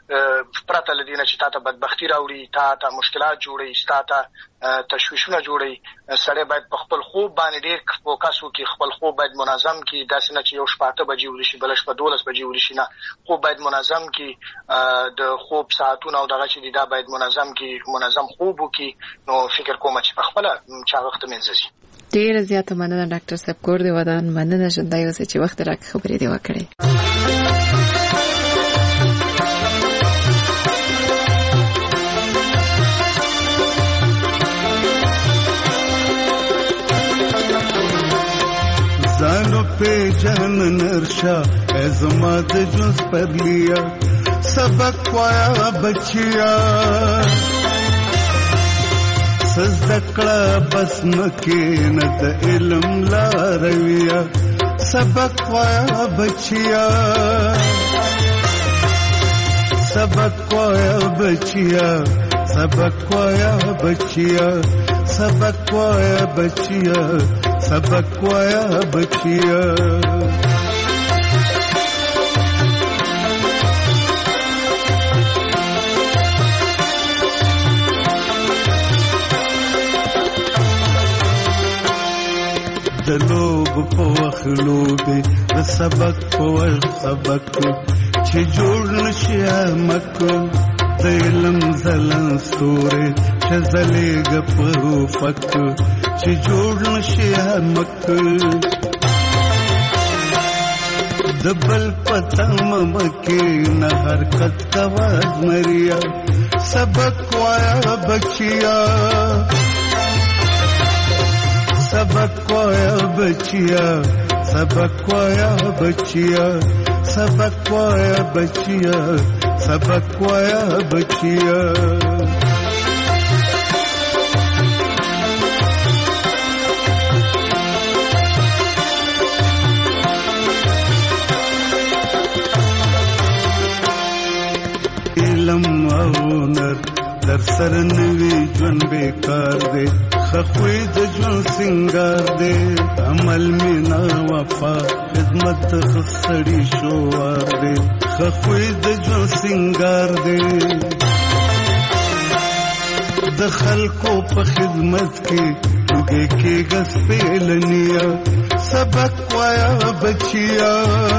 چې پرته لدینه چې تاسو بدبختی راوړي تاسو مشکلات جوړي تاسو تشویشونه جوړي سړی باید په خپل خوب باندې ډېر فوکس وکړي خپل خوب باید منظم کړي داسې نه چې یو شپه اته بجې ولشي بل شپه دولس بجې ولشي نه خوب باید منظم کړي د خوب ساعتونه او دغه چې دا باید منظم کړي منظم خوب وکړي نو فکر کوم چې په خپل چا وخت منځي ډیره زیاته مننه ډاکټر صاحب کور دی ودان مننه ژوندۍ اوسئ چې وخت راک خبرې دی وکړې زانو په جهان نرشا ازما د جوز پر لیا سبق وایا بچیا زدکړه بس مکه نه د علم لارویا سبق وایا بچیا سبق وایا بچیا سبق وایا بچیا سبق وایا بچیا سبق وایا بچیا د لوب په وخلو دې د سبق په سبق چې جوړ نشي مک د علم زلن ستوري چې زلېګ په فک چې جوړ نشي مک د بل پتم مکه نه حرکت کوا مریا سبق وایا بچیا سبق وایا بچیا سبق وایا بچیا سبق وایا بچیا سبق وایا بچیا علم او نر در سر نوی جون بیکار دے خخوی د جون سنگار دے عمل مینا وفا خدمت خسڑی شوار دے خخوی د جون سنگار دے د خلقو په خدمت کې وګه کې غس پیلنیا سبق وایا بچیا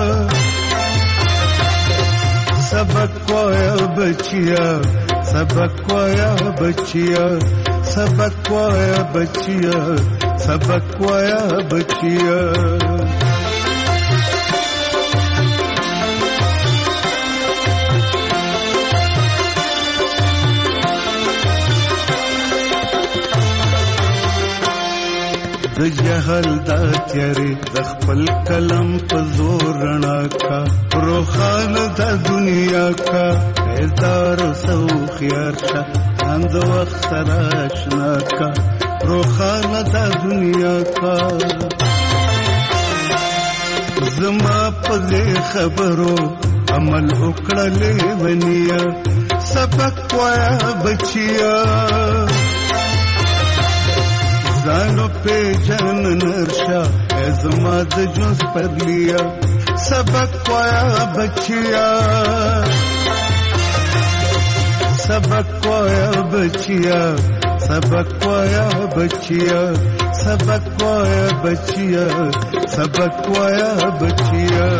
سبق وایا بچیا سبق وایا بچیا سبق وایا بچیا سبق وایا بچیا د جهل دا تیارې د خپل قلم په زور رڼا کا روخان د دنیا کا بیدار سو خيار شه اند وخت سره آشنا کا روخان د دنیا کا زما په خبرو عمل وکړلې ونیا سبق وایا بچیا زانو په جن نرشا زما د جوز پرلیا سبق وایا بچیا سبق وایا بچیا سبق وایا بچیا سبق وایا بچیا سبق وایا بچیا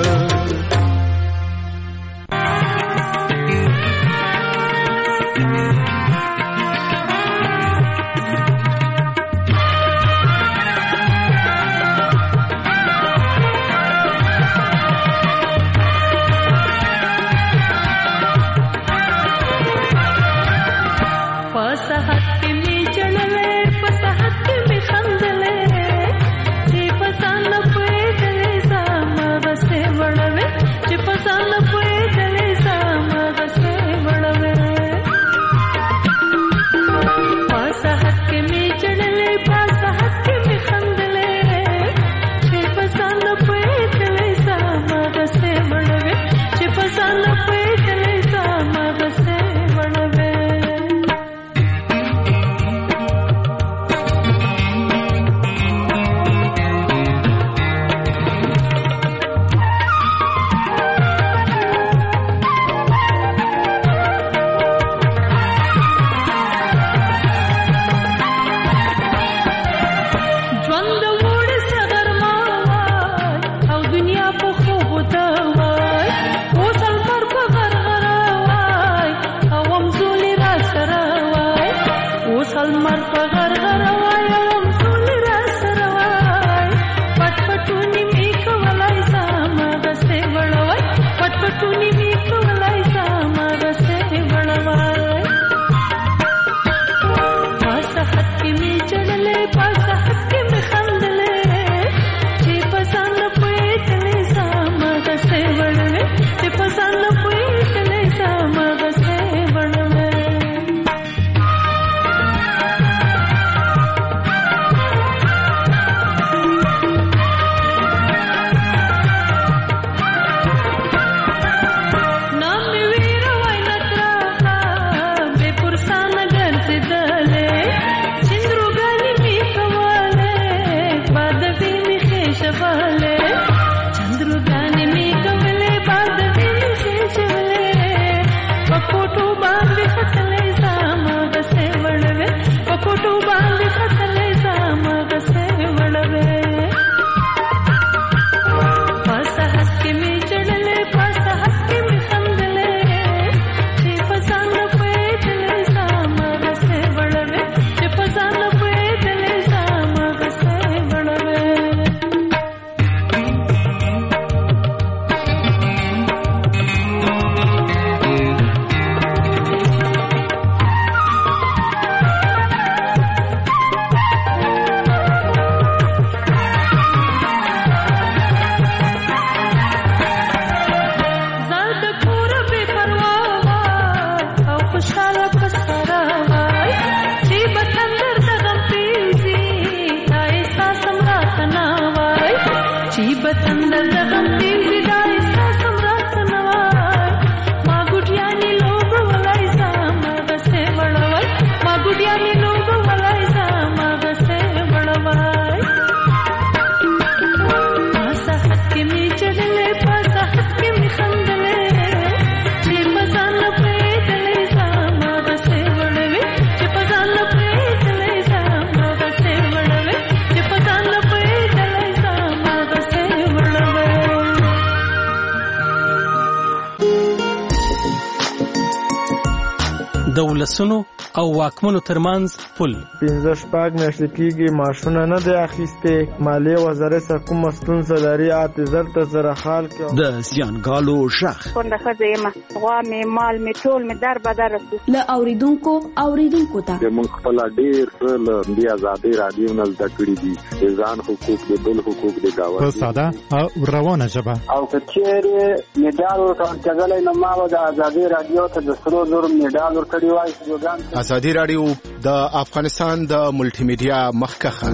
د ولسونو او واکمنو ترمنځ پل. پنځه شپږ میاشتې کېږي ماشونه نه دی اخیستې. مالیې وزارت څخه کومه ستونزه لري اته زر ته زره حال کړه. د زیانګالو غږ کونډه ښځه یم، غوا مې مال مې ټول مې در بدر شو. له اوریدونکو اوریدونکو ته موږ خپل ډېر څه له دې ازادۍ راډیو نه زده کړي دي، د ځان حقوق د بل حقوق د گاونډي په ساده او روانه ژبه. او که چېرې میډال ورکړلی نو ما به د ازادۍ راډیو ته د سرو زرو میډال ورکړی وای. ازادي راډیو د افغانستان د ملټي میډیا مخکخه.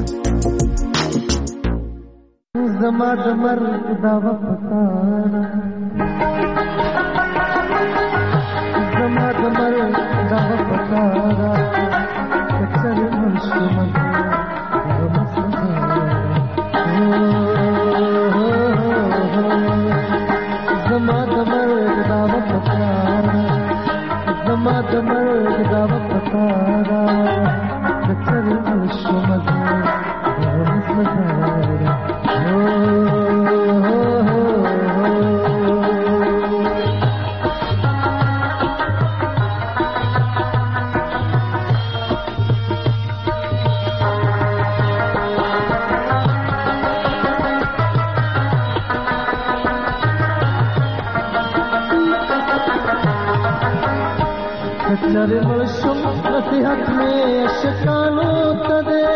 زما د مرګ دا وفادار، زما د مرګ دا وفادار، کچر مشمن زما د مرګ دا وفادار، زما د مرګ دا وفادار، کچر مشمن کچر ملشم نصیحت میں اشکانو تدے،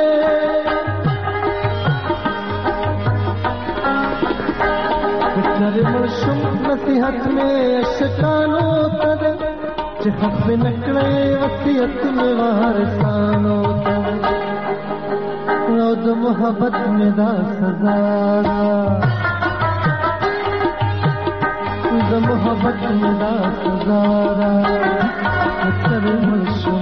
کچر ملشم نصیحت میں اشکانو تدے، چخف میں نکڑے وصیت میں وارثانو تدے، او د محبت میں دا سزارا، د محبت میں دا سزارا، کچر ملشم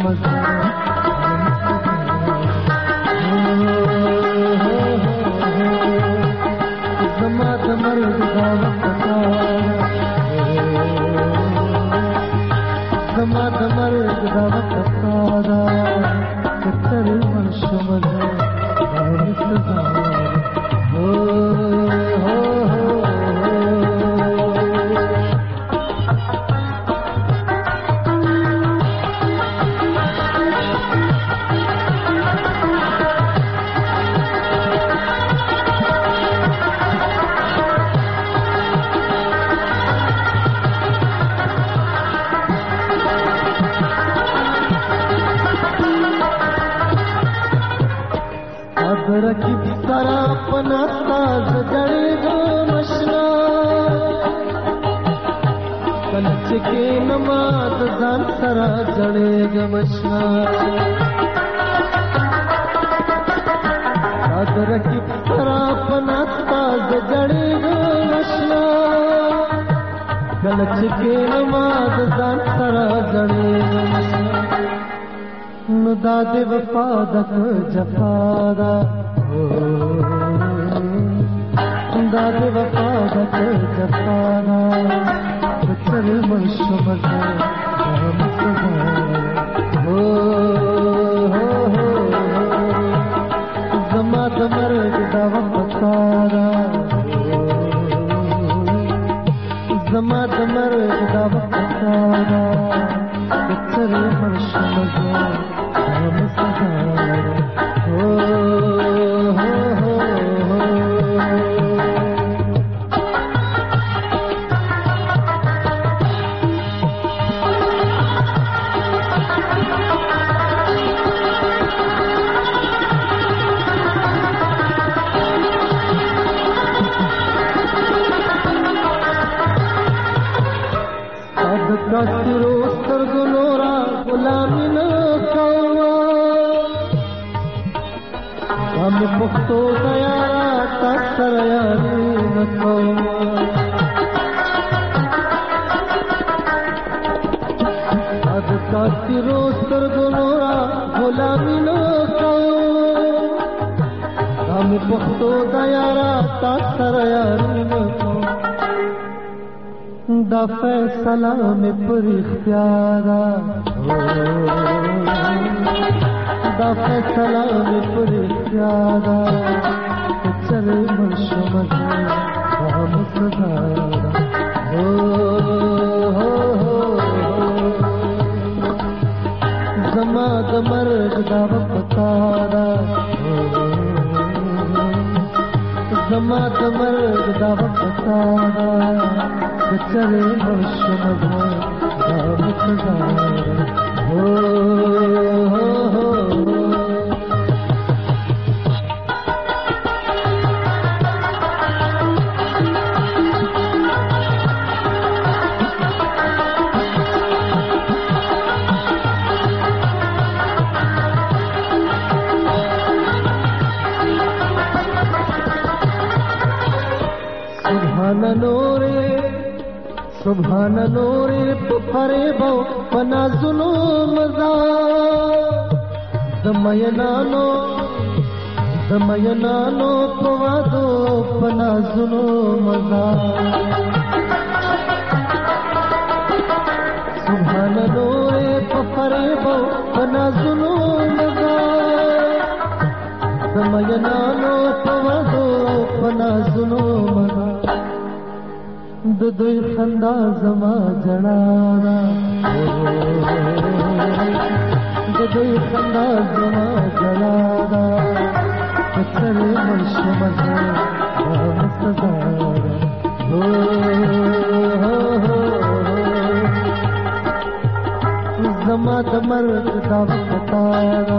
زما د مرګ دا وفادار، زما د مرګ دا وفادار، کچر ملشم رکیب سرا پنا تاز جڑے گو مشنا، کلچ کے نماز زان سرا جڑے گو مشنا، رکیب سرا پنا تاز جڑے گو مشنا، کلچ کے نماز زان سرا جڑے گو مشنا، داد وفادت جفادا، داد وفادت جفادا، کچر ملشم زما د مرګ دا وفادارا، زما د مرګ دا وفادارا، کچر ملشم کاسرو سترګو نورا غلامي نه کوه، هم پښتو د یارا تا سره یاري نه کوه، د کاسرو سترګو نورا غلامي نه کوه، هم پښتو د یارا تا سره یاري نه کوه، دا فیصلہ میں پر اختیارا، دا فیصلہ میں پر اختیارا، کچر ملشم رام سزارا، زما زما د مرګ دا وخته کچره مشمه دا وخته هو هو سبحان نورے سبحان نورے پفرے بو پنازونو مزا دمینانو دمینانو پوادو پنازونو مزا سبحان نورے پفرے بو پنازونو مزا دمینانو پوادو پنازونو مزا د دوی خندا زما جنانا د دوی خندا زما جنانا کچره مشمزه مستدارا زما د مرګ دا وختارا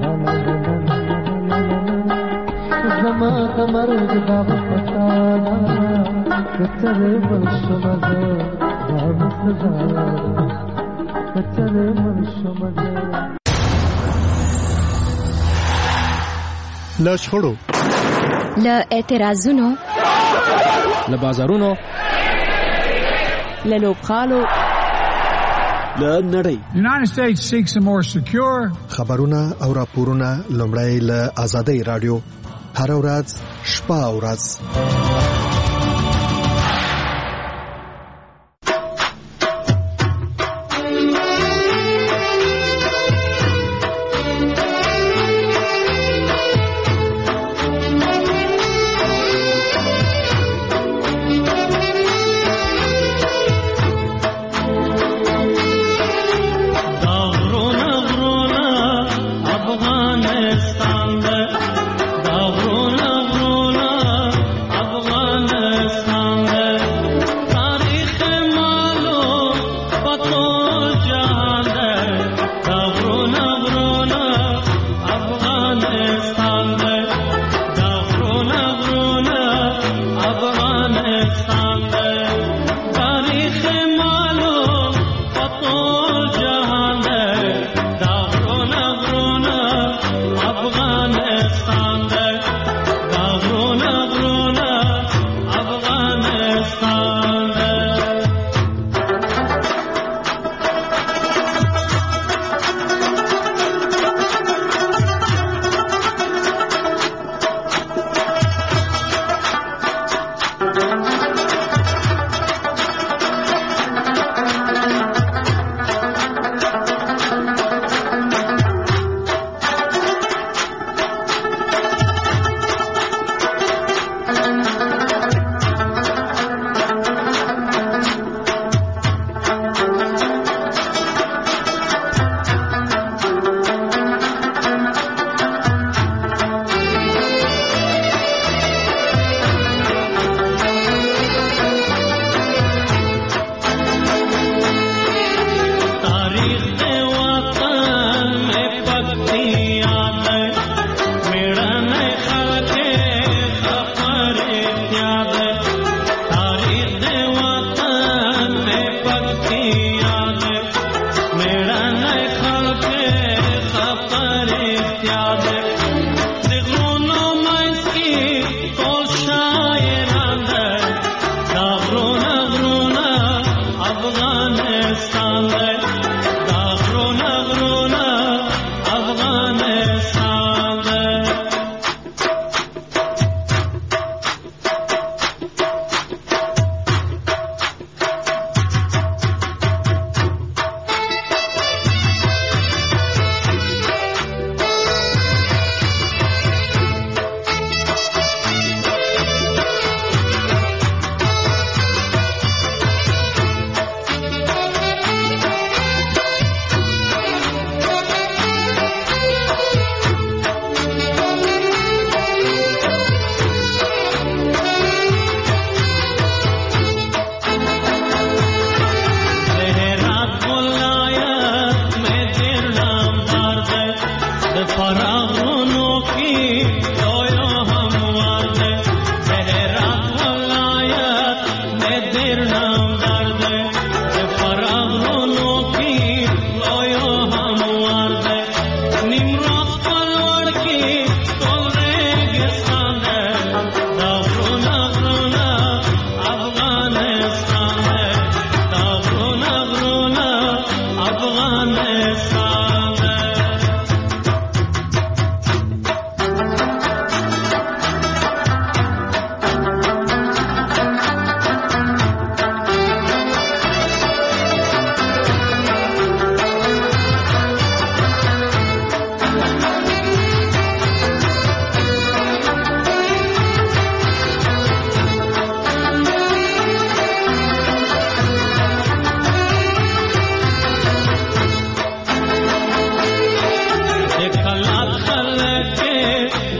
زما د مرګ دا وختارا کچره مشمزه مستدارا کچره مشمزه له شخړو له اعتراضونو له بازارونو له لوبخالو له نړۍ United States seeks a more secure خبرونه او راپورونه لومړی له آزادۍ رادیو هر ورځ شپه او ورځ Afghanistan, Afghanistan,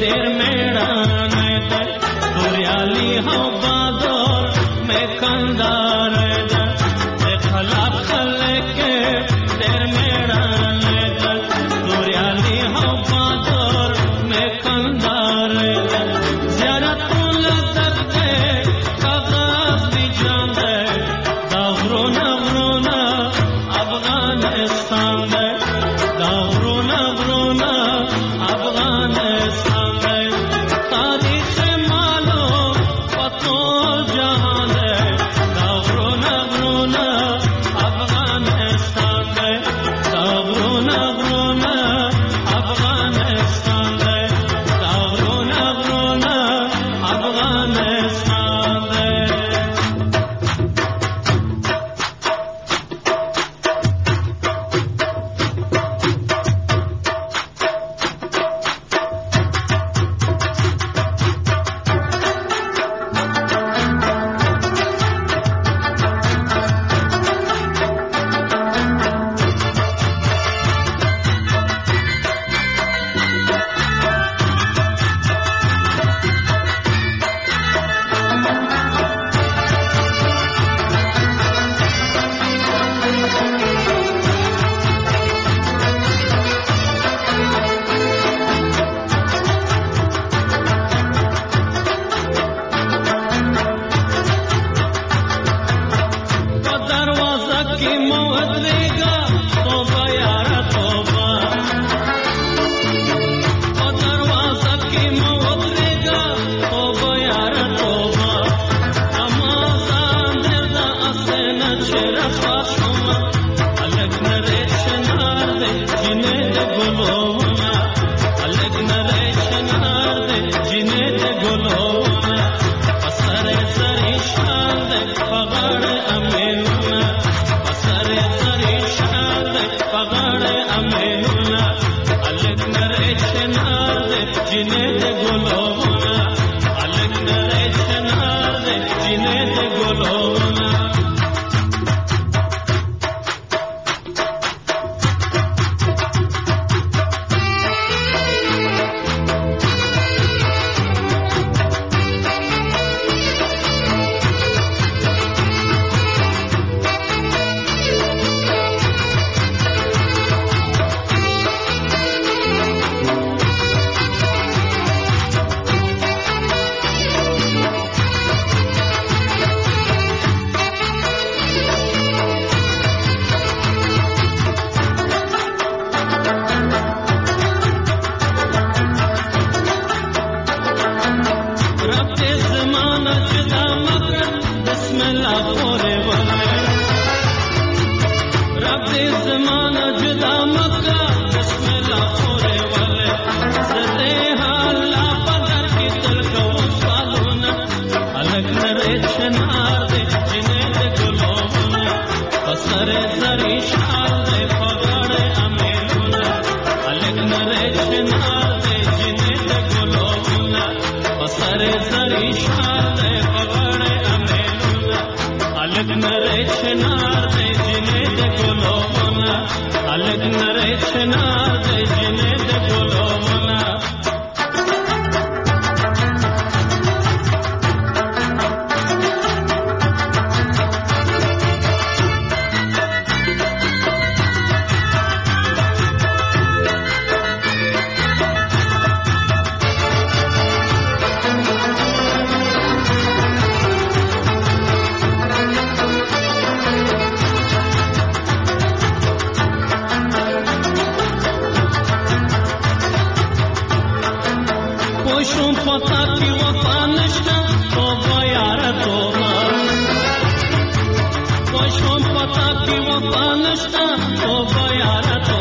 Pata ki wafa nashta, toba yara